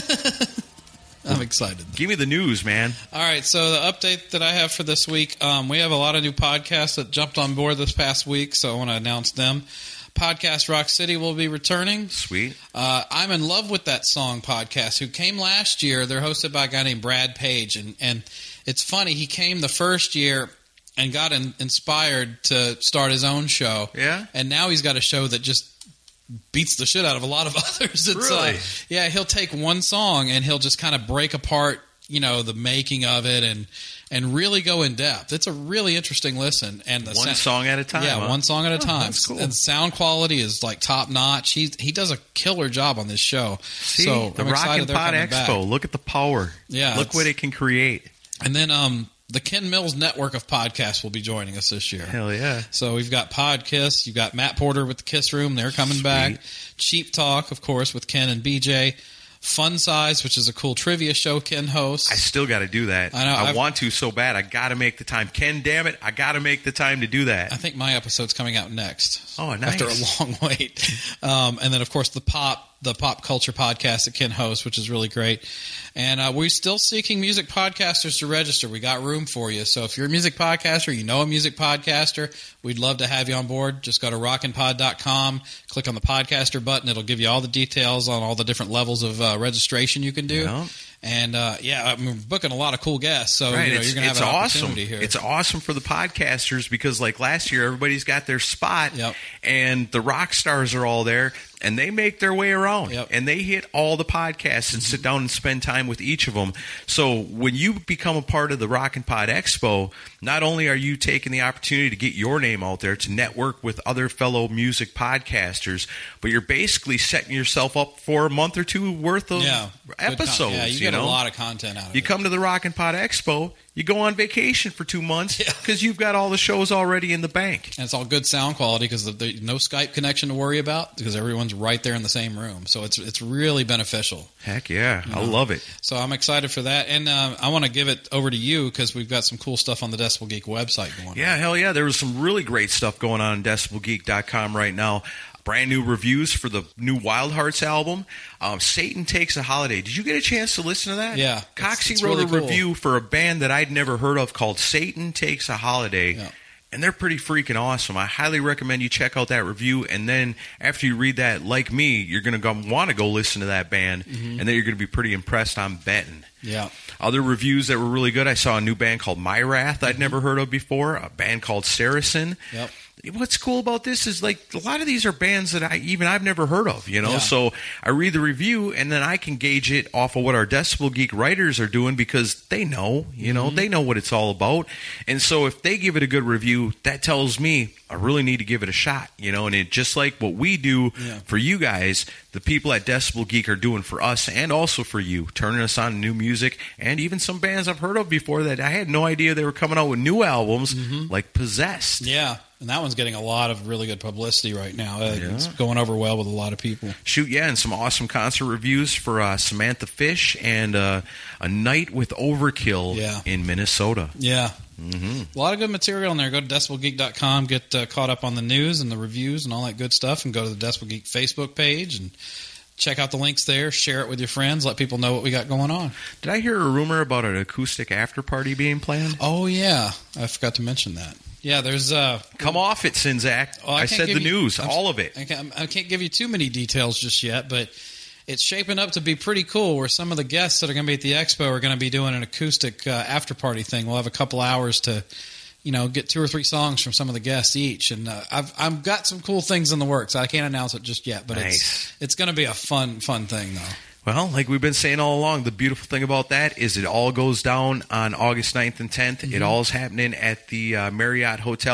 I'm excited. Give me the news, man. All right, so the update that I have for this week, um, we have a lot of new podcasts that jumped on board this past week, so I want to announce them. Podcast Rock City will be returning. Sweet. Uh, I'm in love with that song podcast, who came last year. They're hosted by a guy named Brad Page, and, and it's funny. He came the first year and got in, inspired to start his own show. Yeah? And now he's got a show that just beats the shit out of a lot of others. It's, Really? Uh, yeah, he'll take one song and he'll just kind of break apart, you know, the making of it and and really go in depth. It's a really interesting listen. And the One sa- song at a time, Yeah, huh? one song at a Oh, time. that's cool. And sound quality is like top notch. He he does a killer job on this show. See, so the I'm Rockin' excited they're Pod coming Expo. back. Look at the power. Yeah, Look it's- what it can create. And then um, the Ken Mills network of podcasts will be joining us this year. Hell yeah. So we've got Podkiss. You've got Matt Porter with the Kiss Room. They're coming Sweet. back. Cheap Talk, of course, with Ken and B J. Fun Size, which is a cool trivia show Ken hosts. I still got to do that. I know, I I've- want to so bad. I got to make the time. Ken, damn it, I got to make the time to do that. I think my episode's coming out next. Oh, nice. After a long wait. Um, and then, of course, the pop the pop culture podcast that Ken hosts, which is really great. And uh, we're still seeking music podcasters to register. We got room for you. So if you're a music podcaster, you know a music podcaster, we'd love to have you on board. Just go to rockin pod dot com, click on the podcaster button. It'll give you all the details on all the different levels of uh, registration you can do. Yeah. And, uh, yeah, I'm booking a lot of cool guests. So Right, you know, it's, you're going to have it's an awesome. opportunity here. It's awesome for the podcasters because, like last year, everybody's got their spot, Yep. and the rock stars are all there, and they make their way around, Yep. and they hit all the podcasts and sit down and spend time with each of them. So when you become a part of the Rockin' Pod Expo, not only are you taking the opportunity to get your name out there to network with other fellow music podcasters, but you're basically setting yourself up for a month or two worth of yeah, good con- episodes. Yeah, you, you get know? a lot of content out of You it. come to the Rockin' Pod Expo, you go on vacation for two months Yeah. because you've got all the shows already in the bank. And it's all good sound quality because there's no Skype connection to worry about because everyone's right there in the same room. So it's it's really beneficial. Heck yeah, I love it. So I'm excited for that. And uh, I want to give it over to you because we've got some cool stuff on the Decibel Geek website going on. Yeah, hell yeah. There was some really great stuff going on in decibel geek dot com right now. Brand new reviews for the new Wild Hearts album. Um, Satan Takes a Holiday. Did you get a chance to listen to that? Yeah, Coxie it's- it's wrote really a cool. review for a band that I'd never heard of called Satan Takes a Holiday. Yeah. And they're pretty freaking awesome. I highly recommend you check out that review. And then after you read that, like me, you're going to want to go listen to that band. Mm-hmm. And then you're going to be pretty impressed, I'm betting. Yeah. Other reviews that were really good, I saw a new band called Myrath I'd never heard of before, a band called Saracen. Yep. What's cool about this is like a lot of these are bands that I even I've never heard of, you know. Yeah. So I read the review and then I can gauge it off of what our Decibel Geek writers are doing because they know, you know, Mm-hmm. they know what it's all about. And so if they give it a good review, that tells me I really need to give it a shot, you know. And it just like what we do Yeah. for you guys, the people at Decibel Geek are doing for us and also for you, turning us on to new music and even some bands I've heard of before that I had no idea they were coming out with new albums, like Possessed. Yeah. And that one's getting a lot of really good publicity right now. Uh, Yeah. It's going over well with a lot of people. Shoot, yeah, and some awesome concert reviews for uh, Samantha Fish and uh, A Night with Overkill Yeah. in Minnesota. Yeah. Mm-hmm. A lot of good material in there. Go to decibel geek dot com, get uh, caught up on the news and the reviews and all that good stuff, and go to the Decibel Geek Facebook page and check out the links there. Share it with your friends. Let people know what we got going on. Did I hear a rumor about an acoustic after party being planned? Oh, yeah. I forgot to mention that. Yeah, there's... Uh, Come off it, Sinzak. Oh, I, can't said give the you- news, I'm- all of it. I can't, I can't give you too many details just yet, but it's shaping up to be pretty cool where some of the guests that are going to be at the expo are going to be doing an acoustic uh, after-party thing. We'll have a couple hours to, you know, get two or three songs from some of the guests each. And uh, I've I've got some cool things in the works. I can't announce it just yet, but Nice. it's it's going to be a fun, fun thing, though. Well, like we've been saying all along, the beautiful thing about that is it all goes down on August ninth and tenth. Mm-hmm. It all is happening at the uh, Marriott Hotel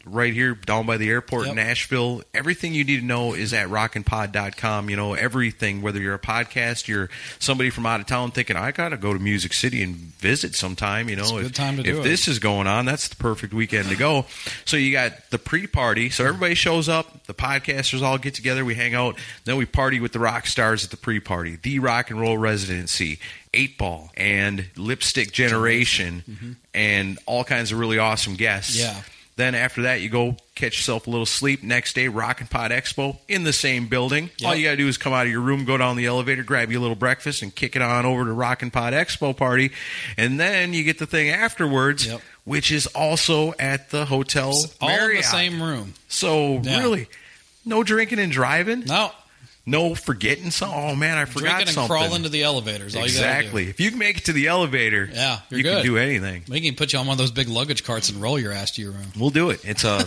right here down by the airport in Yep. Nashville. Everything you need to know is at rockin pod dot com. You know, everything, whether you're a podcast, you're somebody from out of town thinking, I got to go to Music City and visit sometime. You know, It's a if, good time to if do it. this is going on, that's the perfect weekend to go. So you got the pre-party. So everybody shows up. The podcasters all get together. We hang out. Then we party with the rock stars at the pre-party. The Rock and Roll Residency, Eight Ball, and Lipstick Generation, Mm-hmm. and all kinds of really awesome guests. Yeah. Then after that, you go catch yourself a little sleep. Next day, Rockin' Pod Expo in the same building. Yep. All you got to do is come out of your room, go down the elevator, grab you a little breakfast, and kick it on over to Rockin' Pod Expo party. And then you get the thing afterwards, Yep. which is also at the Hotel All in Marriott. the same room. So Yeah. really, no drinking and driving. No. No forgetting something. Oh, man, I forgot Drinking and something. crawl into the elevators. All Exactly. You If you can make it to the elevator, Yeah, you're you good. can do anything. gotta do. We can put you on one of those big luggage carts and roll your ass to your room. We'll do it. It's a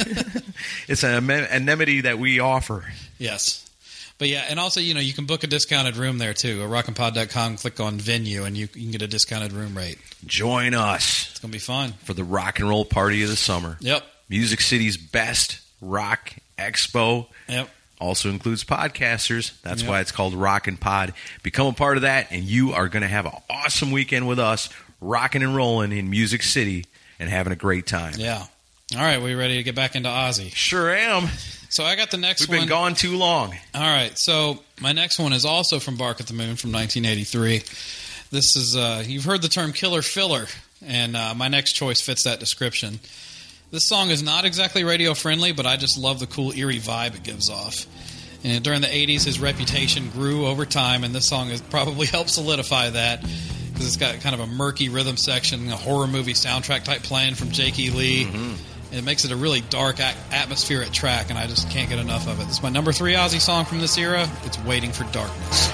it's an amen- amity that we offer. Yes. But yeah, and also, you know, you can book a discounted room there too. At rockin pod dot com, click on venue, and you, you can get a discounted room rate. Join us It's going to be fun. for the rock and roll party of the summer. Yep. Music City's best rock expo. Yep. Also includes podcasters. That's Yep. why it's called Rockin' Pod. Become a part of that, and you are going to have an awesome weekend with us, rocking and rolling in Music City and having a great time. Yeah. All right, we ready to get back into Ozzy? Sure am. So I got the next We've one. been gone too long. All right, so my next one is also from Bark at the Moon from nineteen eighty-three. This is, uh, you've heard the term killer filler, and uh, my next choice fits that description. This song is not exactly radio friendly, but I just love the cool, eerie vibe it gives off. And during the eighties, his reputation grew over time, and this song has probably helped solidify that because it's got kind of a murky rhythm section, a horror movie soundtrack type playing from Jake E. Lee. Mm-hmm. And it makes it a really dark, a- atmospheric track, and I just can't get enough of it. This is my number three Ozzy song from this era. It's Waiting for Darkness.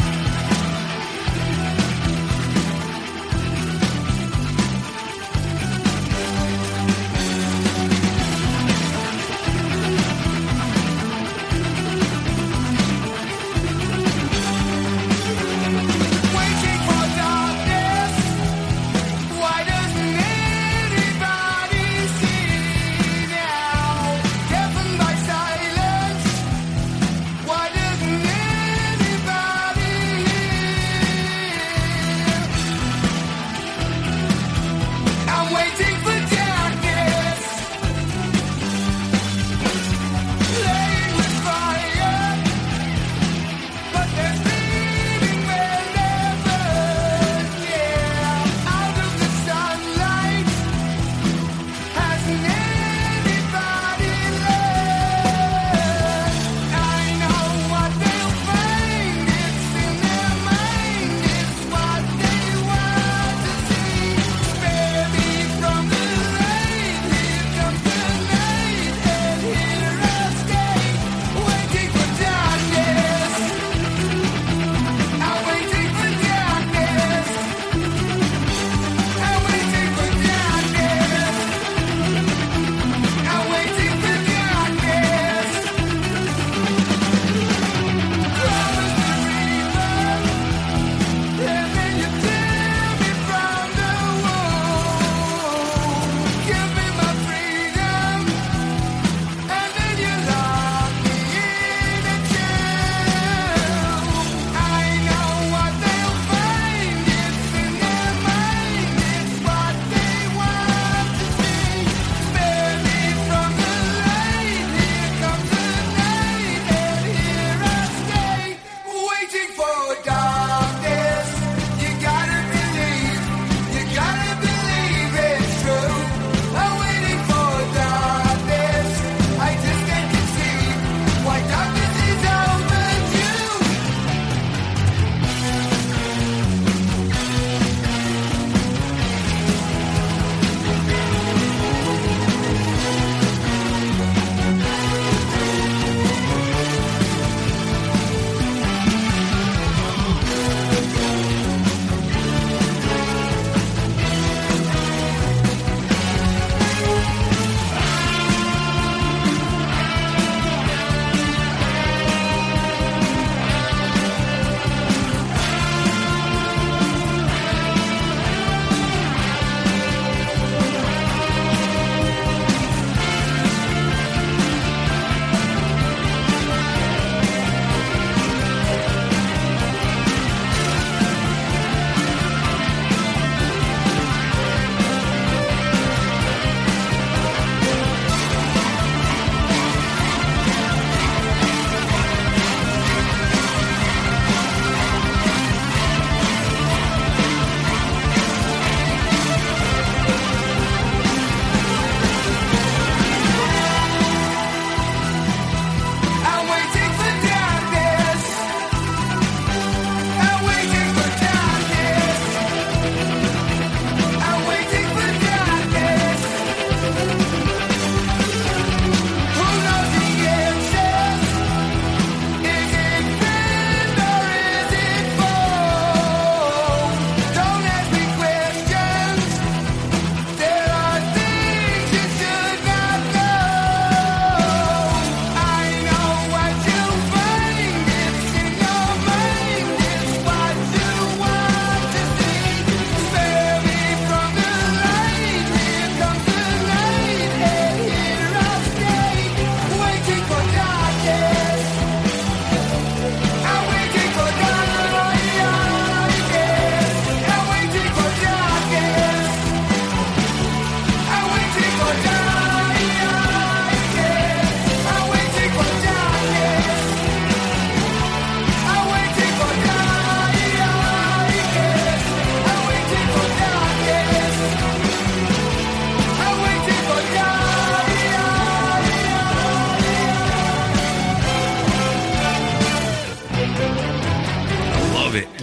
Waiting for darkness. Why doesn't anybody see now? Deafened by silence. Why doesn't anybody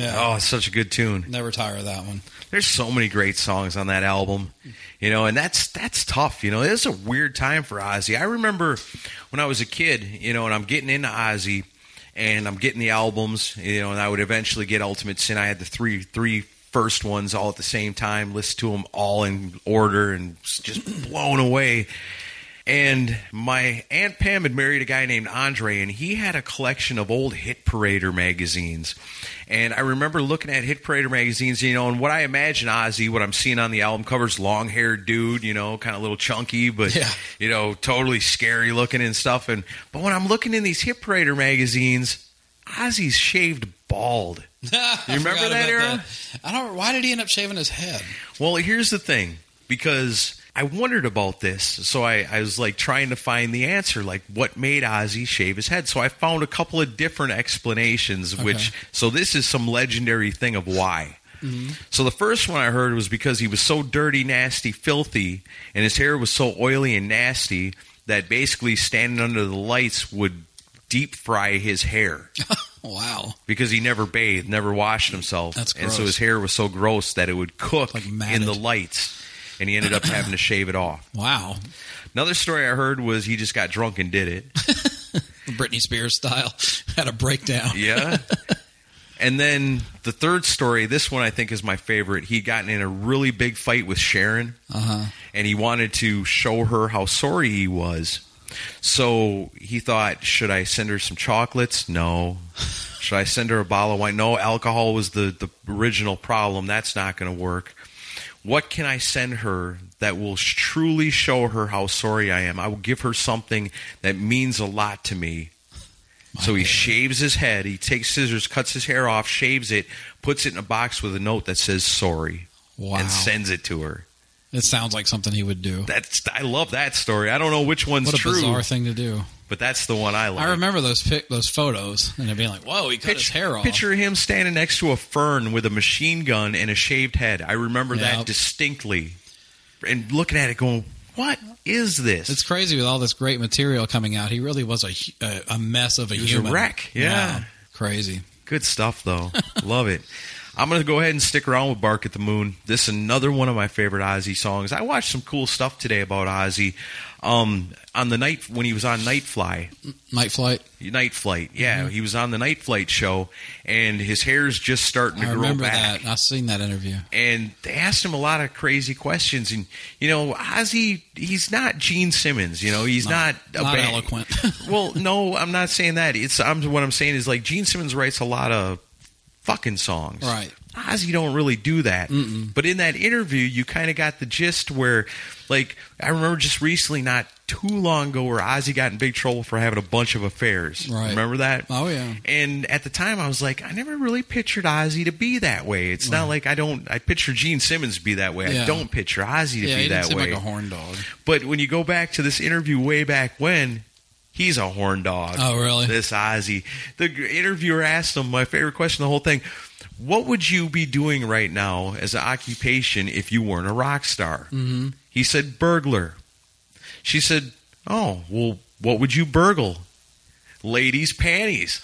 Yeah. Oh, it's such a good tune. Never tire of that one. There's so many great songs on that album, you know, and that's that's tough. You know, it's a weird time for Ozzy. I remember when I was a kid, you know, and I'm getting into Ozzy, and I'm getting the albums, you know, and I would eventually get Ultimate Sin. I had the three three first ones all at the same time, listen to them all in order, and just blown away. And my Aunt Pam had married a guy named Andre, and he had a collection of old Hit Parader magazines. And I remember looking at Hit Parader magazines, you know, and what I imagine Ozzy, what I'm seeing on the album covers, long-haired dude, you know, kind of a little chunky, but, yeah. you know, totally scary looking and stuff. And But when I'm looking in these Hit Parader magazines, Ozzy's shaved bald. You remember that era? That. I don't. Why did he end up shaving his head? Well, here's the thing, because I wondered about this, so I, I was like trying to find the answer, like what made Ozzy shave his head. So I found a couple of different explanations, Okay. which, so this is some legendary thing of why. Mm-hmm. So the first one I heard was because he was so dirty, nasty, filthy, and his hair was so oily and nasty that basically standing under the lights would deep fry his hair. Wow. Because he never bathed, never washed himself. That's And so gross. his hair was so gross that it would cook Like in matted. the lights. And he ended up having to shave it off. Wow. Another story I heard was he just got drunk and did it. Britney Spears style. Had a breakdown. Yeah. And then the third story, this one I think is my favorite. He got in a really big fight with Sharon. Uh-huh. And he wanted to show her how sorry he was. So he thought, should I send her some chocolates? No. Should I send her a bottle of wine? No, alcohol was the, the original problem. That's not going to work. What can I send her that will truly show her how sorry I am? I will give her something that means a lot to me. My so he God. shaves his head. He takes scissors, cuts his hair off, shaves it, puts it in a box with a note that says sorry, Wow. and sends it to her. It sounds like something he would do. That's I love that story. I don't know which one's What a true, bizarre thing to do. but that's the one I like. I remember those pic- those photos, and it being like, whoa, he cut his hair off. Picture him standing next to a fern with a machine gun and a shaved head. I remember Yep. that distinctly. And looking at it going, what is this? It's crazy with all this great material coming out. He really was a, hu- a, a mess of a He was a human. wreck, yeah. Crazy. Good stuff, though. Love it. I'm going to go ahead and stick around with Bark at the Moon. This is another one of my favorite Ozzy songs. I watched some cool stuff today about Ozzy. Um, on the night when he was on Night Fly. Night Flight. Night Flight, yeah. Mm-hmm. He was on the Night Flight show, and his hair's just starting to I grow remember back. that. I've seen that interview. And they asked him a lot of crazy questions. And, you know, Ozzy, he's not Gene Simmons. You know, he's not a Not band- eloquent. Well, no, I'm not saying that. It's I'm, what I'm saying is, like, Gene Simmons writes a lot of fucking songs. Right. Ozzy don't really do that. Mm-mm. But in that interview, you kind of got the gist where, like, I remember just recently, not too long ago, where Ozzy got in big trouble for having a bunch of affairs. Right. Remember that? Oh, yeah. And at the time, I was like, I never really pictured Ozzy to be that way. It's not like I don't, I picture Gene Simmons to be that way. Yeah. I don't picture Ozzy to Yeah, be he didn't that seem way. like a horn dog. But when you go back to this interview way back when, he's a horn dog. Oh, really? This Ozzy. The interviewer asked him, my favorite question, the whole thing, what would you be doing right now as an occupation if you weren't a rock star? Mm-hmm. He said, burglar. She said, oh, well, what would you burgle? Ladies' panties.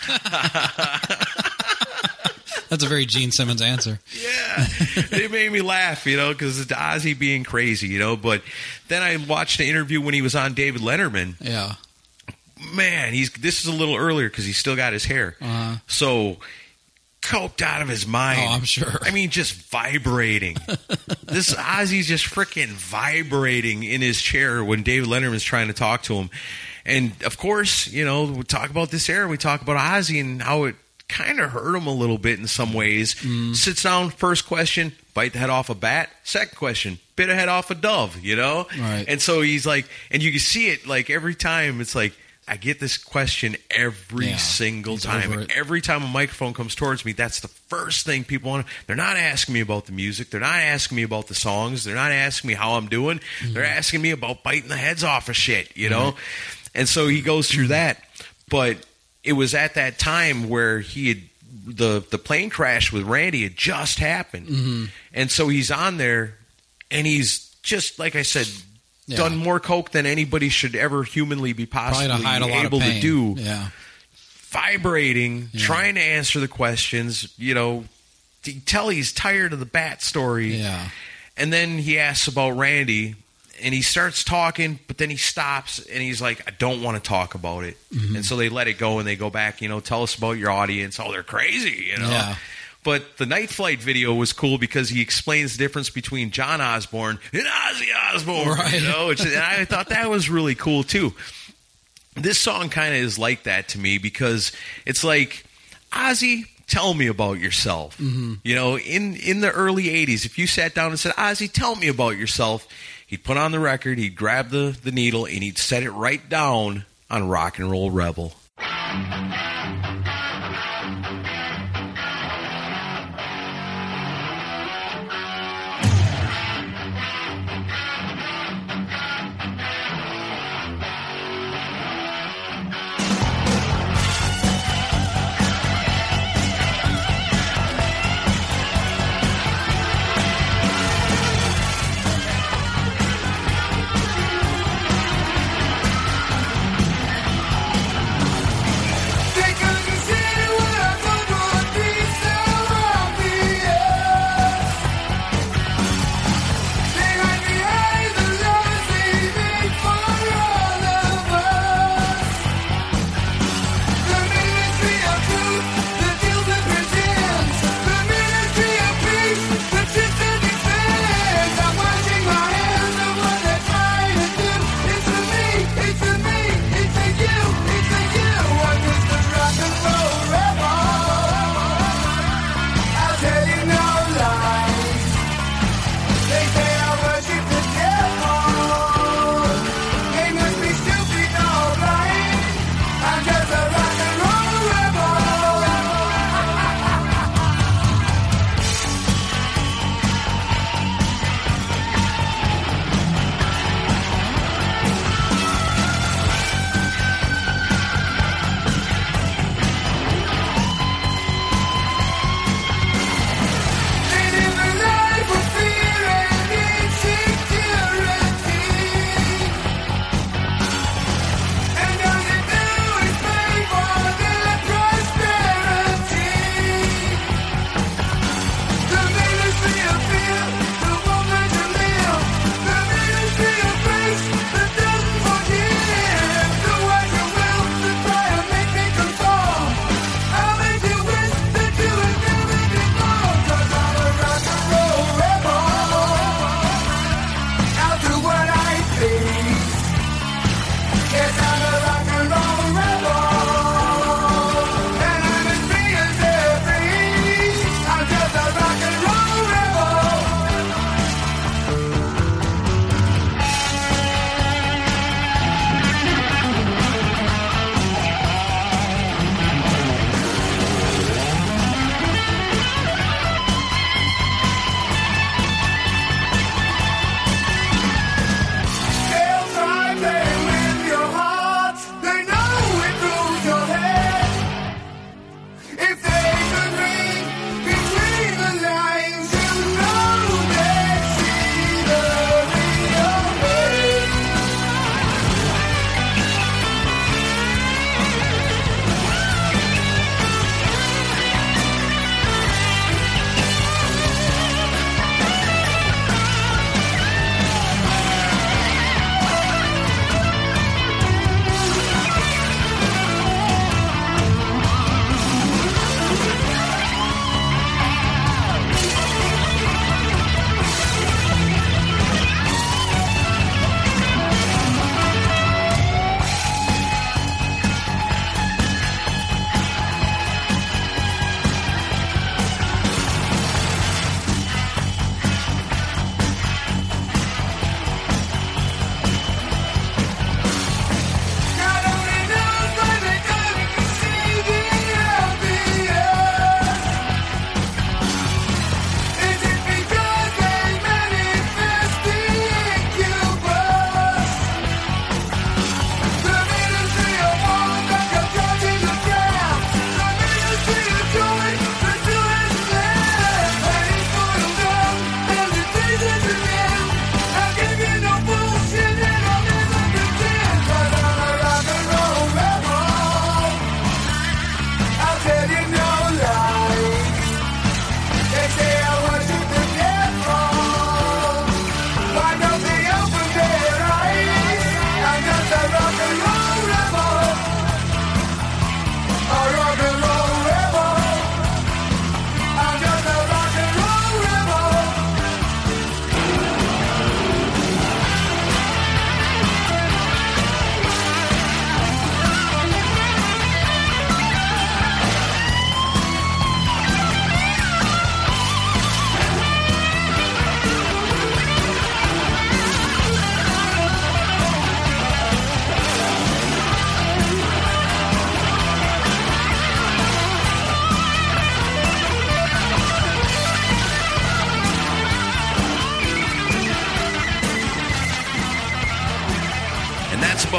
That's a very Gene Simmons answer. Yeah, it made me laugh, you know, because it's Ozzy being crazy, you know. But then I watched the interview when he was on David Letterman. Yeah. Man, he's this is a little earlier because he's still got his hair. Uh-huh. So coked out of his mind. Oh, I'm sure. I mean, just vibrating. This Ozzy's just freaking vibrating in his chair when David Letterman's trying to talk to him. And of course, you know, we talk about this era. We talk about Ozzy and how it kind of hurt him a little bit in some ways. Mm. Sits down, first question, bite the head off a bat. Second question, bit a head off a dove, you know? Right. And so he's like, and you can see it like every time. It's like, I get this question every Yeah, single he's time. over it. Every time a microphone comes towards me, that's the first thing people want to. They're not asking me about the music. They're not asking me about the songs. They're not asking me how I'm doing. Mm-hmm. They're asking me about biting the heads off of shit, you know? And so he goes through that. But it was at that time where he had, the, the plane crash with Randy had just happened. Mm-hmm. And so he's on there, and he's just, like I said, Yeah. done more coke than anybody should ever humanly be possibly Probably to hide a lot able of to pain. do. Yeah. Vibrating, Yeah. trying to answer the questions, you know, you tell he's tired of the bat story. Yeah. And then he asks about Randy, and he starts talking, but then he stops, and he's like, I don't want to talk about it. Mm-hmm. And so they let it go, and they go back, you know, tell us about your audience. Oh, they're crazy, you know. Yeah. But the Night Flight video was cool because he explains the difference between John Osborne and Ozzy Osbourne. Right. You know, which, and I thought that was really cool, too. This song kind of is like that to me because it's like, Ozzy, tell me about yourself. Mm-hmm. You know, in, in the early eighties, if you sat down and said, Ozzy, tell me about yourself, he'd put on the record, he'd grab the, the needle, and he'd set it right down on Rock and Roll Rebel. They come to see what I go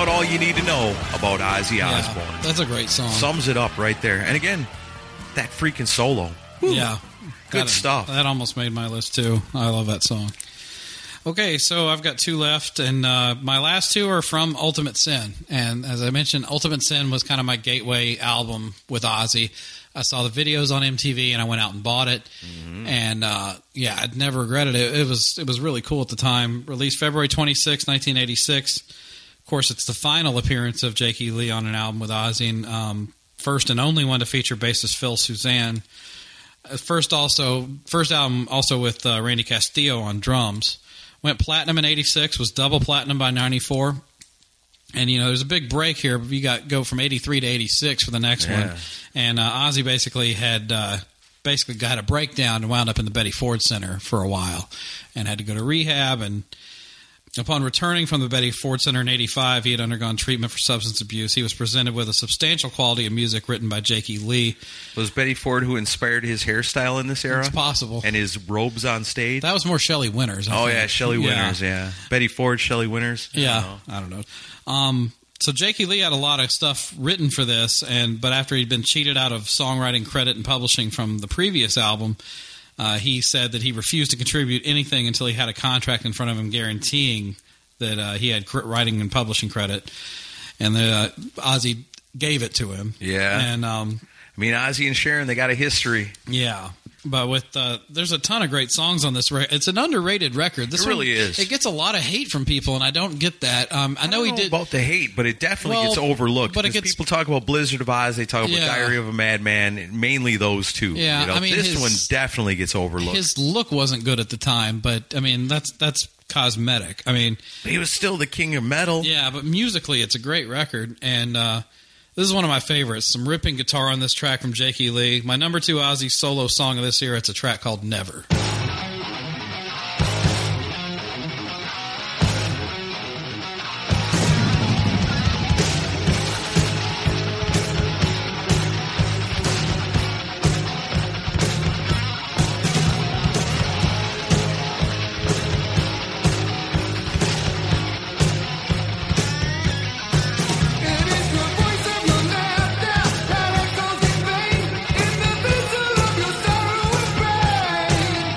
about all you need to know about Ozzy Yeah, Osbourne. that's a great song. Sums it up right there. And again, that freaking solo. Whew. Yeah. Good That- stuff. That almost made my list, too. I love that song. Okay, so I've got two left, and uh, my last two are from Ultimate Sin. And as I mentioned, Ultimate Sin was kind of my gateway album with Ozzy. I saw the videos on M T V, and I went out and bought it. Mm-hmm. And, uh, yeah, I'd never regretted it. It was it was really cool at the time. Released February twenty-sixth, nineteen eighty-six. Of course, it's the final appearance of Jake E. Lee on an album with Ozzy, and um, first and only one to feature bassist Phil Suzanne. First, also first album also with uh, Randy Castillo on drums. Went platinum in eighty-six, was double platinum by ninety-four. And, you know, there's a big break here. You got go from eighty-three to eighty-six for the next Yeah. one. And uh, Ozzy basically had uh, basically got a breakdown and wound up in the Betty Ford Center for a while and had to go to rehab. And upon returning from the Betty Ford Center in eighty-five, he had undergone treatment for substance abuse. He was presented with a substantial quality of music written by Jake E. Lee. Was Betty Ford who inspired his hairstyle in this era? It's possible. And his robes on stage? That was more Shelley Winters. I oh, think. yeah, Shelley Yeah. Winters, yeah. Betty Ford, Shelley Winters? I Yeah, don't know. I don't know. Um, so Jake E. Lee had a lot of stuff written for this, and but after he'd been cheated out of songwriting credit and publishing from the previous album, uh, he said that he refused to contribute anything until he had a contract in front of him guaranteeing that uh, he had cr- writing and publishing credit. And the, uh, Ozzy gave it to him. Yeah. And um, I mean, Ozzy and Sharon, they got a history. yeah, but with uh, there's a ton of great songs on this record. It's an underrated record. This It really one, is. It gets a lot of hate from people, and I don't get that. Um, I know I don't he know did. about the hate, but it definitely Well, gets overlooked. but it because gets- people talk about Blizzard of Oz, they talk about Yeah. Diary of a Madman, mainly those two. Yeah, you know? I mean, this his- one definitely gets overlooked. His look wasn't good at the time, but I mean that's that's cosmetic. I mean, But he was still the king of metal. yeah, but musically it's a great record, and uh, this is one of my favorites. Some ripping guitar on this track from Jake E. Lee. My number two Ozzy solo song of this year. It's a track called Never. It is the voice of your laughter that echoes in vain in the vessel of your sorrow and pain.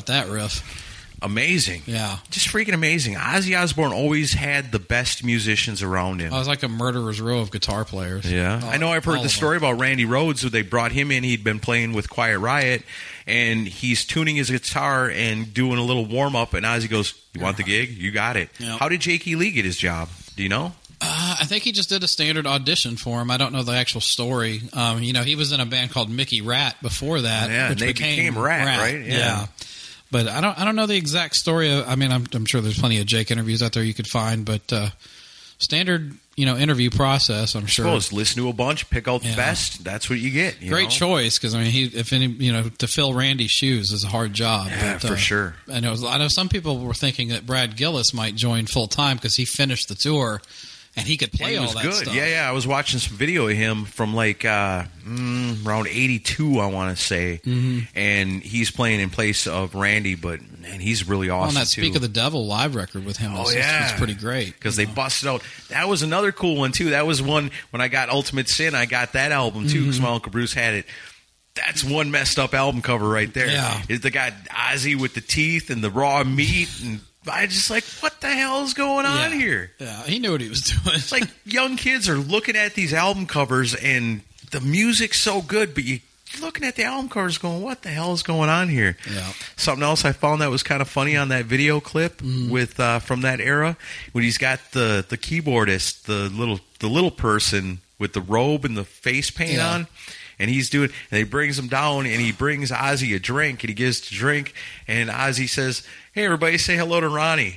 about that riff. Amazing. Yeah. Just freaking amazing. Ozzy Osbourne always had the best musicians around him. I was like a murderer's row of guitar players. Yeah. All, I know I've heard all the of story about Randy Rhoads, who they brought him in. He'd been playing with Quiet Riot, and he's tuning his guitar and doing a little warm-up, and Ozzy goes, you want the gig? You got it. Yep. How did Jake E. Lee get his job? Do you know? Uh, I think he just did a standard audition for him. I don't know the actual story. Um, you know, he was in a band called Mickey Rat before that. Yeah, which they became Rat, right? Yeah. Yeah. But I don't I don't know the exact story. Of, I mean, I'm, I'm sure there's plenty of Jake interviews out there you could find, but uh, standard, you know, interview process, I'm sure. Suppose listen to a bunch, pick out the Yeah. best. That's what you get. You Great know? choice, because I mean, he if any, you know, to fill Randy's shoes is a hard job. Yeah, but, for uh, sure. I know I know some people were thinking that Brad Gillis might join full time because he finished the tour and he could play He all was that good. stuff. Yeah, yeah. I was watching some video of him from like uh, mm, around eighty-two, I want to say, Mm-hmm. and he's playing in place of Randy. But man, he's really On awesome that too. Speak of the Devil live record with him, Oh, is, yeah. it's pretty great. Because they busted out. That was another cool one, too. That was one, when I got Ultimate Sin, I got that album, too, because Mm-hmm. my Uncle Bruce had it. That's one messed up album cover right there. Yeah. It's the guy Ozzy with the teeth and the raw meat. And I just like, what the hell is going on Yeah. here? Yeah, he knew what he was doing. It's like young kids are looking at these album covers, and the music's so good, but you looking at the album covers going, what the hell is going on here? Yeah. Something else I found that was kind of funny on that video clip Mm-hmm. with uh, from that era, when he's got the, the keyboardist, the little the little person with the robe and the face paint Yeah. on, and he's doing, and he brings him down, and he brings Ozzy a drink, and he gives the drink, and Ozzy says, hey, everybody say hello to Ronnie.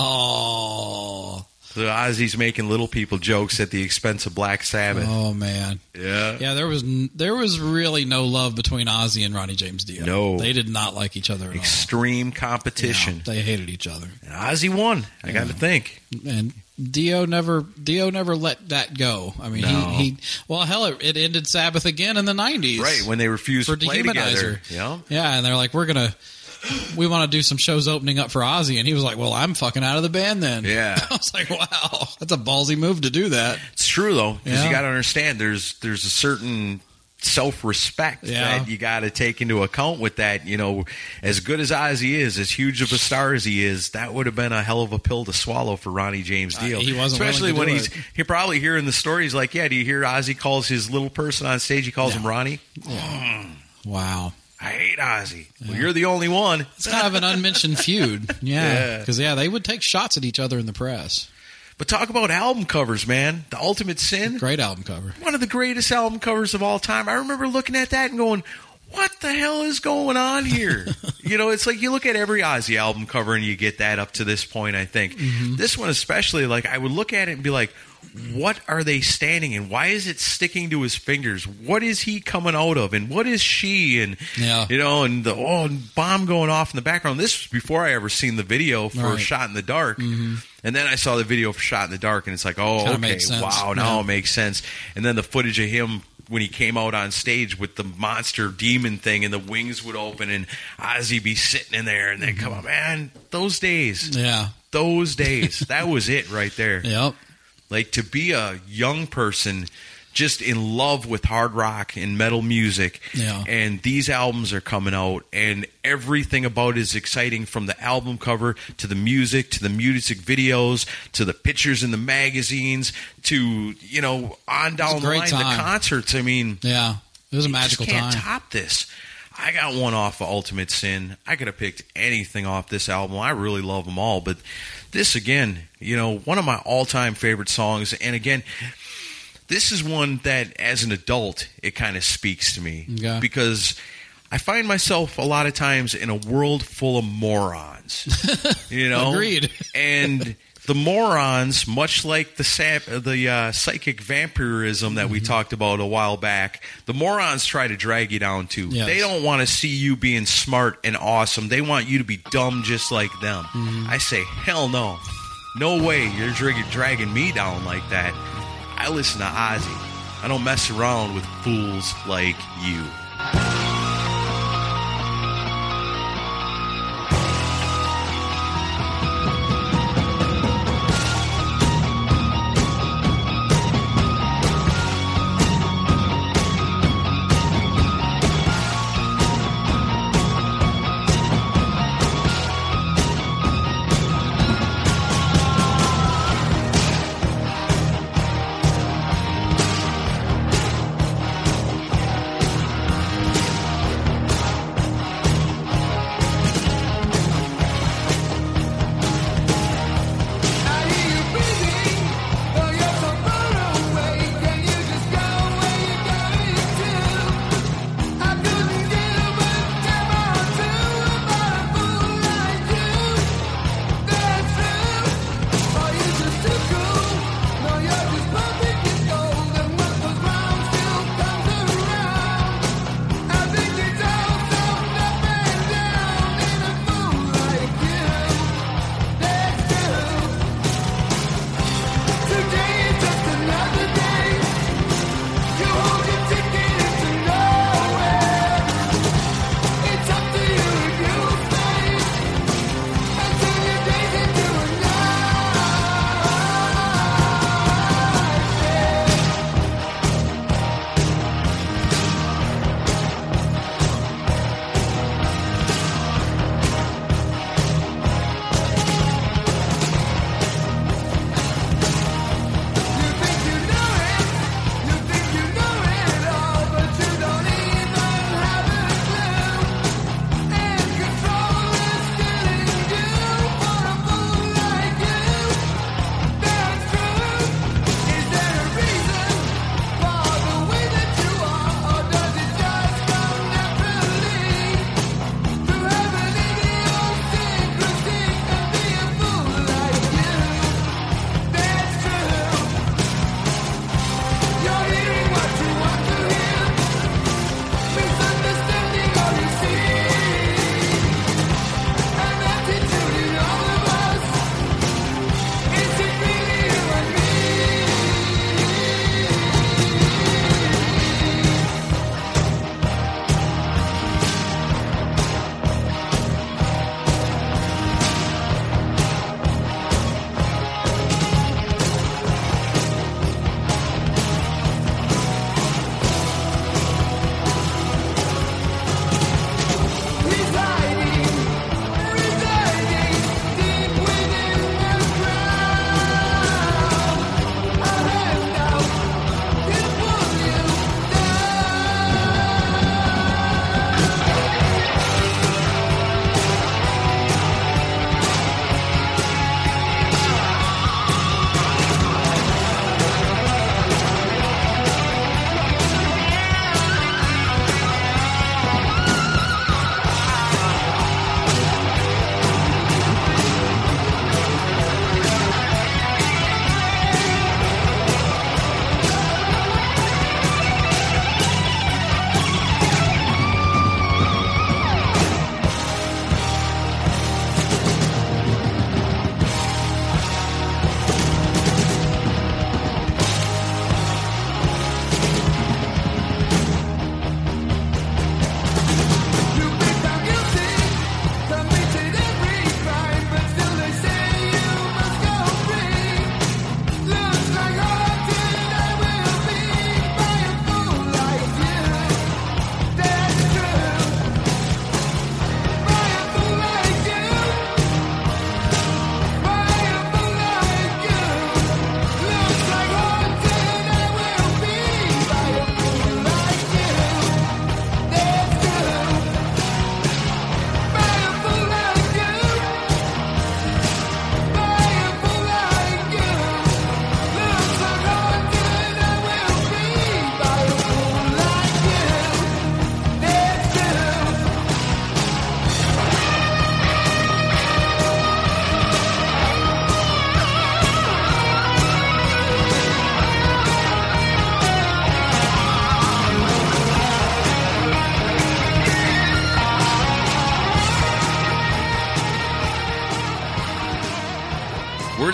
Oh, So Ozzy's making little people jokes at the expense of Black Sabbath. oh man. Yeah. Yeah, there was n- there was really no love between Ozzy and Ronnie James Dio. No. They did not like each other at Extreme all. competition. Yeah, they hated each other. And Ozzy won. I got to think. And Dio never Dio never let that go. I mean, No. he, he well hell it, it ended Sabbath again in the nineties. Right, when they refused for to play Dehumanizer. together. Yeah. Yeah, and they're like, we're gonna we want to do some shows opening up for Ozzy, and he was like, well, I'm fucking out of the band then. Yeah. I was like, wow, that's a ballsy move to do that. It's true, though, because Yeah. you got to understand there's there's a certain self-respect Yeah. that you got to take into account with that. You know, as good as Ozzy is, as huge of a star as he is, that would have been a hell of a pill to swallow for Ronnie James Uh, Dio. he wasn't Especially willing when to do he's it. you're probably hearing the stories like, yeah, do you hear Ozzy calls his little person on stage, he calls Yeah. him Ronnie? Wow. I hate Ozzy. Well, you're the only one. It's kind of an unmentioned feud. Yeah. Yeah. Because, yeah. they would take shots at each other in the press. But talk about album covers, man. The Ultimate Sin, Great album cover. one of the greatest album covers of all time. I remember looking at that and going, what the hell is going on here? You know, it's like you look at every Ozzy album cover and you get that up to this point, I think. Mm-hmm. This one especially, like, I would look at it and be like, what are they standing in? Why is it sticking to his fingers? What is he coming out of? And what is she? And, Yeah. you know, and the oh, and bomb going off in the background. This was before I ever seen the video for Right. Shot in the Dark. Mm-hmm. And then I saw the video for Shot in the Dark, and it's like, oh, Kinda okay, makes sense. wow, now Yeah. it makes sense. And then the footage of him when he came out on stage with the monster demon thing, and the wings would open, and Ozzy be sitting in there, and then come on, man, those days, Yeah. those days, that was it right there. Yep. Like, to be a young person just in love with hard rock and metal music, Yeah. and these albums are coming out, and everything about it is exciting, from the album cover to the music to the music videos to the pictures in the magazines to, you know, on down the great line, time. the concerts. I mean, Yeah. It was a you magical just can't time. top this. I got one off of Ultimate Sin. I could have picked anything off this album. I really love them all, but this, again, you know, one of my all-time favorite songs. And again, this is one that, as an adult, it kind of speaks to me. Okay. Because I find myself a lot of times in a world full of morons. You know? Agreed. And the morons, much like the sap, the uh, psychic vampirism that Mm-hmm. we talked about a while back, the morons try to drag you down too. Yes. They don't want to see you being smart and awesome. They want you to be dumb just like them. Mm-hmm. I say, hell no. No way you're dra- dragging me down like that. I listen to Ozzy. I don't mess around with fools like you.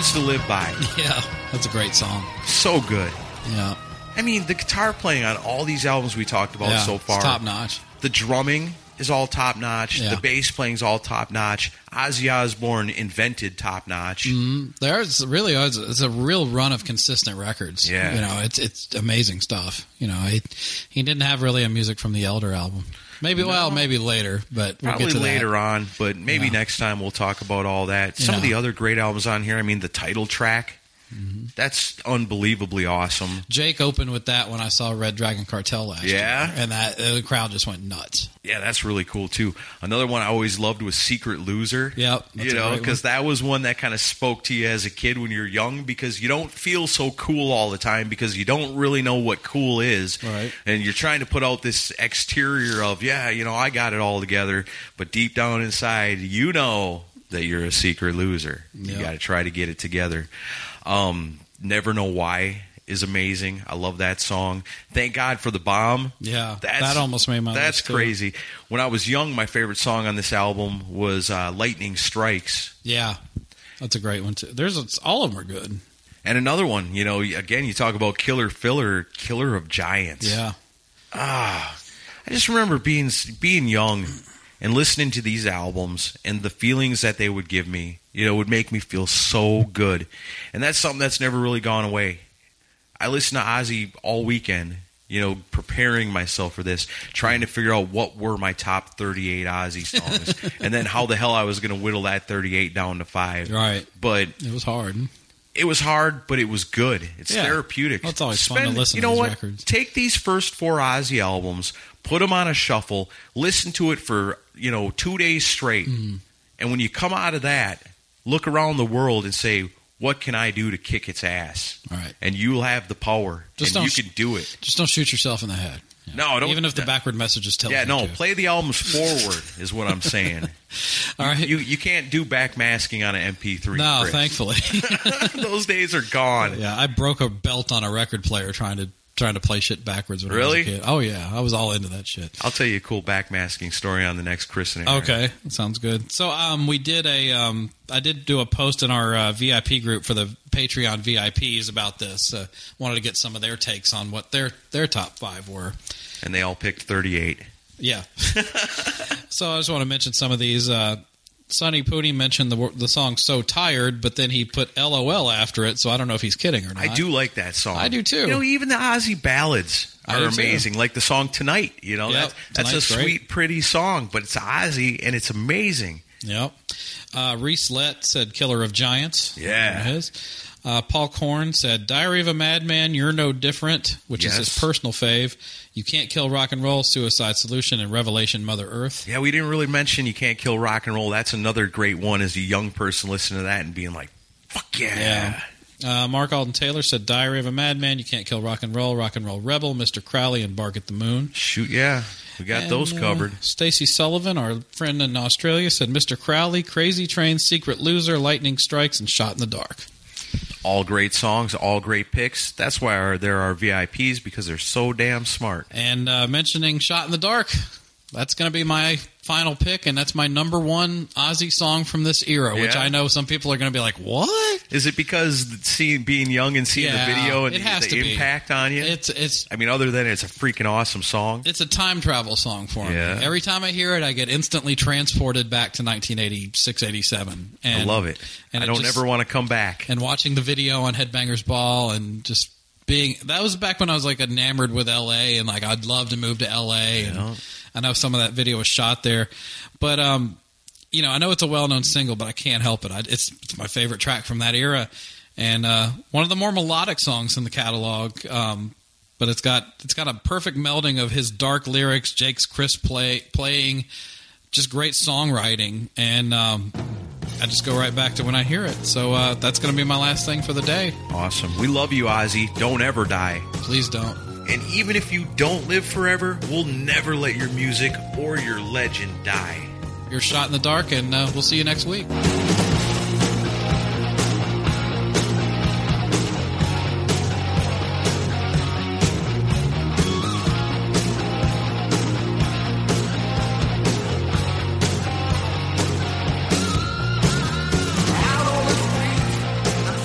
Words to Live By. Yeah, that's a great song. So good. Yeah. I mean, the guitar playing on all these albums we talked about yeah, so far. It's top notch. The drumming is all top notch. Yeah. The bass playing is all top notch. Ozzy Osbourne invented top notch. Mm-hmm. There's really is it's a real run of consistent records. Yeah. You know, it's it's amazing stuff. You know, he he didn't have really a music from the Elder album. Maybe No. well, maybe later, but we'll Probably get to later that. on, but maybe Yeah. next time we'll talk about all that. Some of Yeah. the other great albums on here, I mean, the title track, Mm-hmm. that's unbelievably awesome. Jake opened with that when I saw Red Dragon Cartel last Yeah? year, and that uh, the crowd just went nuts. Yeah, that's really cool, too. Another one I always loved was Secret Loser. Yep, that's You a know, great because that was one that kind of spoke to you as a kid when you're young, because you don't feel so cool all the time because you don't really know what cool is. Right. And you're trying to put out this exterior of, yeah, you know, I got it all together. But deep down inside, you know that you're a secret loser. You Yep. got to try to get it together. Um, Never Know Why is amazing. I love that song. Thank God for the Bomb. Yeah, That's, that almost made my That's list, too. crazy. When I was young, my favorite song on this album was uh, Lightning Strikes. Yeah, that's a great one too. There's all of them are good. And another one, you know, again, you talk about Killer Filler, Killer of Giants. Yeah, Ah, I just remember being being young and listening to these albums and the feelings that they would give me, you know, would make me feel so good. And that's something that's never really gone away. I listened to Ozzy all weekend, you know, preparing myself for this, trying to figure out what were my top thirty-eight Ozzy songs, and then how the hell I was going to whittle that thirty-eight down to five. right. But It was hard. it was hard, but it was good. It's Yeah. therapeutic. Well, it's always fun to Spend- listen you to know these what? records. Take these first four Ozzy albums, put them on a shuffle, listen to it for, you know, two days straight. Mm-hmm. And when you come out of that, look around the world and say, what can I do to kick its ass? All right. And you'll have the power. Just and you don't- can do it. Just don't shoot yourself in the head. Yeah. No, don't- Even if the backward messages tell Yeah, you no, to. play the albums forward is what I'm saying. All right. You you can't do backmasking on an M P three. no, Chris. thankfully. Those days are gone. Yeah, I broke a belt on a record player trying to trying to play shit backwards when Really? I was a kid. Oh yeah, I was all into that shit. I'll tell you a cool backmasking story on the next Chris and Aaron. Okay, sounds good. So um, we did a um, I did do a post in our uh, V I P group for the Patreon V I Ps about this. Uh, wanted to get some of their takes on what their their top five were. And they all picked thirty-eight. Yeah. So I just want to mention some of these. Uh, Sonny Pooty mentioned the the song "So Tired," but then he put L O L after it. So I don't know if he's kidding or not. I do like that song. I do too. You know, even the Ozzy ballads I are do too. amazing. Like the song "Tonight." You know, Yep, that's, that's a Tonight's great. sweet, pretty song, but it's Ozzy and it's amazing. Yep. Uh, Reese Lett said "Killer of Giants." Yeah. There it is. Uh, Paul Korn said "Diary of a Madman, You're No Different," which is Yes. his personal fave. "You Can't Kill Rock and Roll," "Suicide Solution," and "Revelation, Mother Earth." Yeah, we didn't really mention "You Can't Kill Rock and Roll." That's another great one as a young person listening to that and being like, fuck yeah. Uh, Mark Alden Taylor said "Diary of a Madman," "You Can't Kill Rock and Roll," "Rock and Roll Rebel," "Mister Crowley," and "Bark at the Moon." Shoot, yeah. We got And, those uh, covered. Stacy Sullivan, our friend in Australia, said "Mister Crowley," "Crazy Train," "Secret Loser," "Lightning Strikes," and "Shot in the Dark." All great songs, all great picks. That's why our, they're our V I Ps, because they're so damn smart. And uh, mentioning "Shot in the Dark," that's going to be my final pick, and that's my number one Ozzy song from this era, which Yeah. I know some people are going to be like, what? Is it because seeing being young and seeing Yeah, the video and it the, has the to be. impact on you? It's it's I mean, other than it's a freaking awesome song. it's a time travel song for me. Yeah. Every time I hear it, I get instantly transported back to nineteen eighty-six, eighty-seven. And, I love it. and I it don't just- ever want to come back. And watching the video on Headbangers Ball and just being that was back when I was like enamored with L A and like I'd love to move to L A. And Yeah. I know some of that video was shot there, but um, you know, I know it's a well-known single, but I can't help it. I, it's, it's my favorite track from that era, and uh, one of the more melodic songs in the catalog. Um, but it's got it's got a perfect melding of his dark lyrics, Jake's crisp play playing, just great songwriting, and um, I just go right back to when I hear it. So uh, that's going to be my last thing for the day. Awesome. We love you, Ozzy. Don't ever die. Please don't. And even if you don't live forever, we'll never let your music or your legend die. You're Shot in the Dark, and uh, we'll see you next week. Out on the street, I'm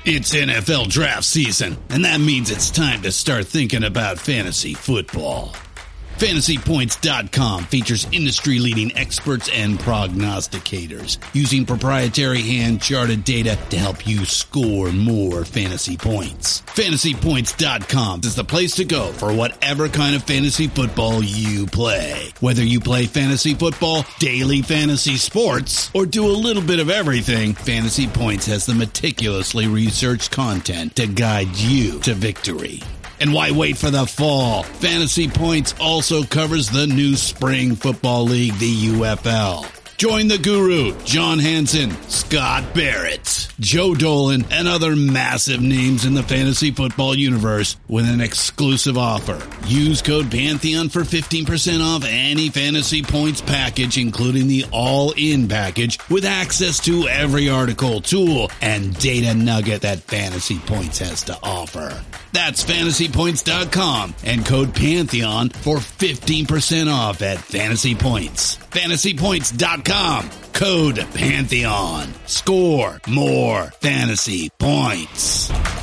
It's N F L draft season, and that means it's time to start thinking about fantasy football. Fantasy Points dot com features industry-leading experts and prognosticators using proprietary hand-charted data to help you score more fantasy points. Fantasy Points dot com is the place to go for whatever kind of fantasy football you play. Whether you play fantasy football, daily fantasy sports, or do a little bit of everything, Fantasy Points has the meticulously researched content to guide you to victory. And why wait for the fall? Fantasy Points also covers the new spring football league, the U F L. Join the guru, John Hansen, Scott Barrett, Joe Dolan, and other massive names in the fantasy football universe with an exclusive offer. Use code Pantheon for fifteen percent off any Fantasy Points package, including the all-in package, with access to every article, tool, and data nugget that Fantasy Points has to offer. That's Fantasy Points dot com and code Pantheon for fifteen percent off at Fantasy Points. Fantasy Points dot com, code Pantheon. Score more fantasy points.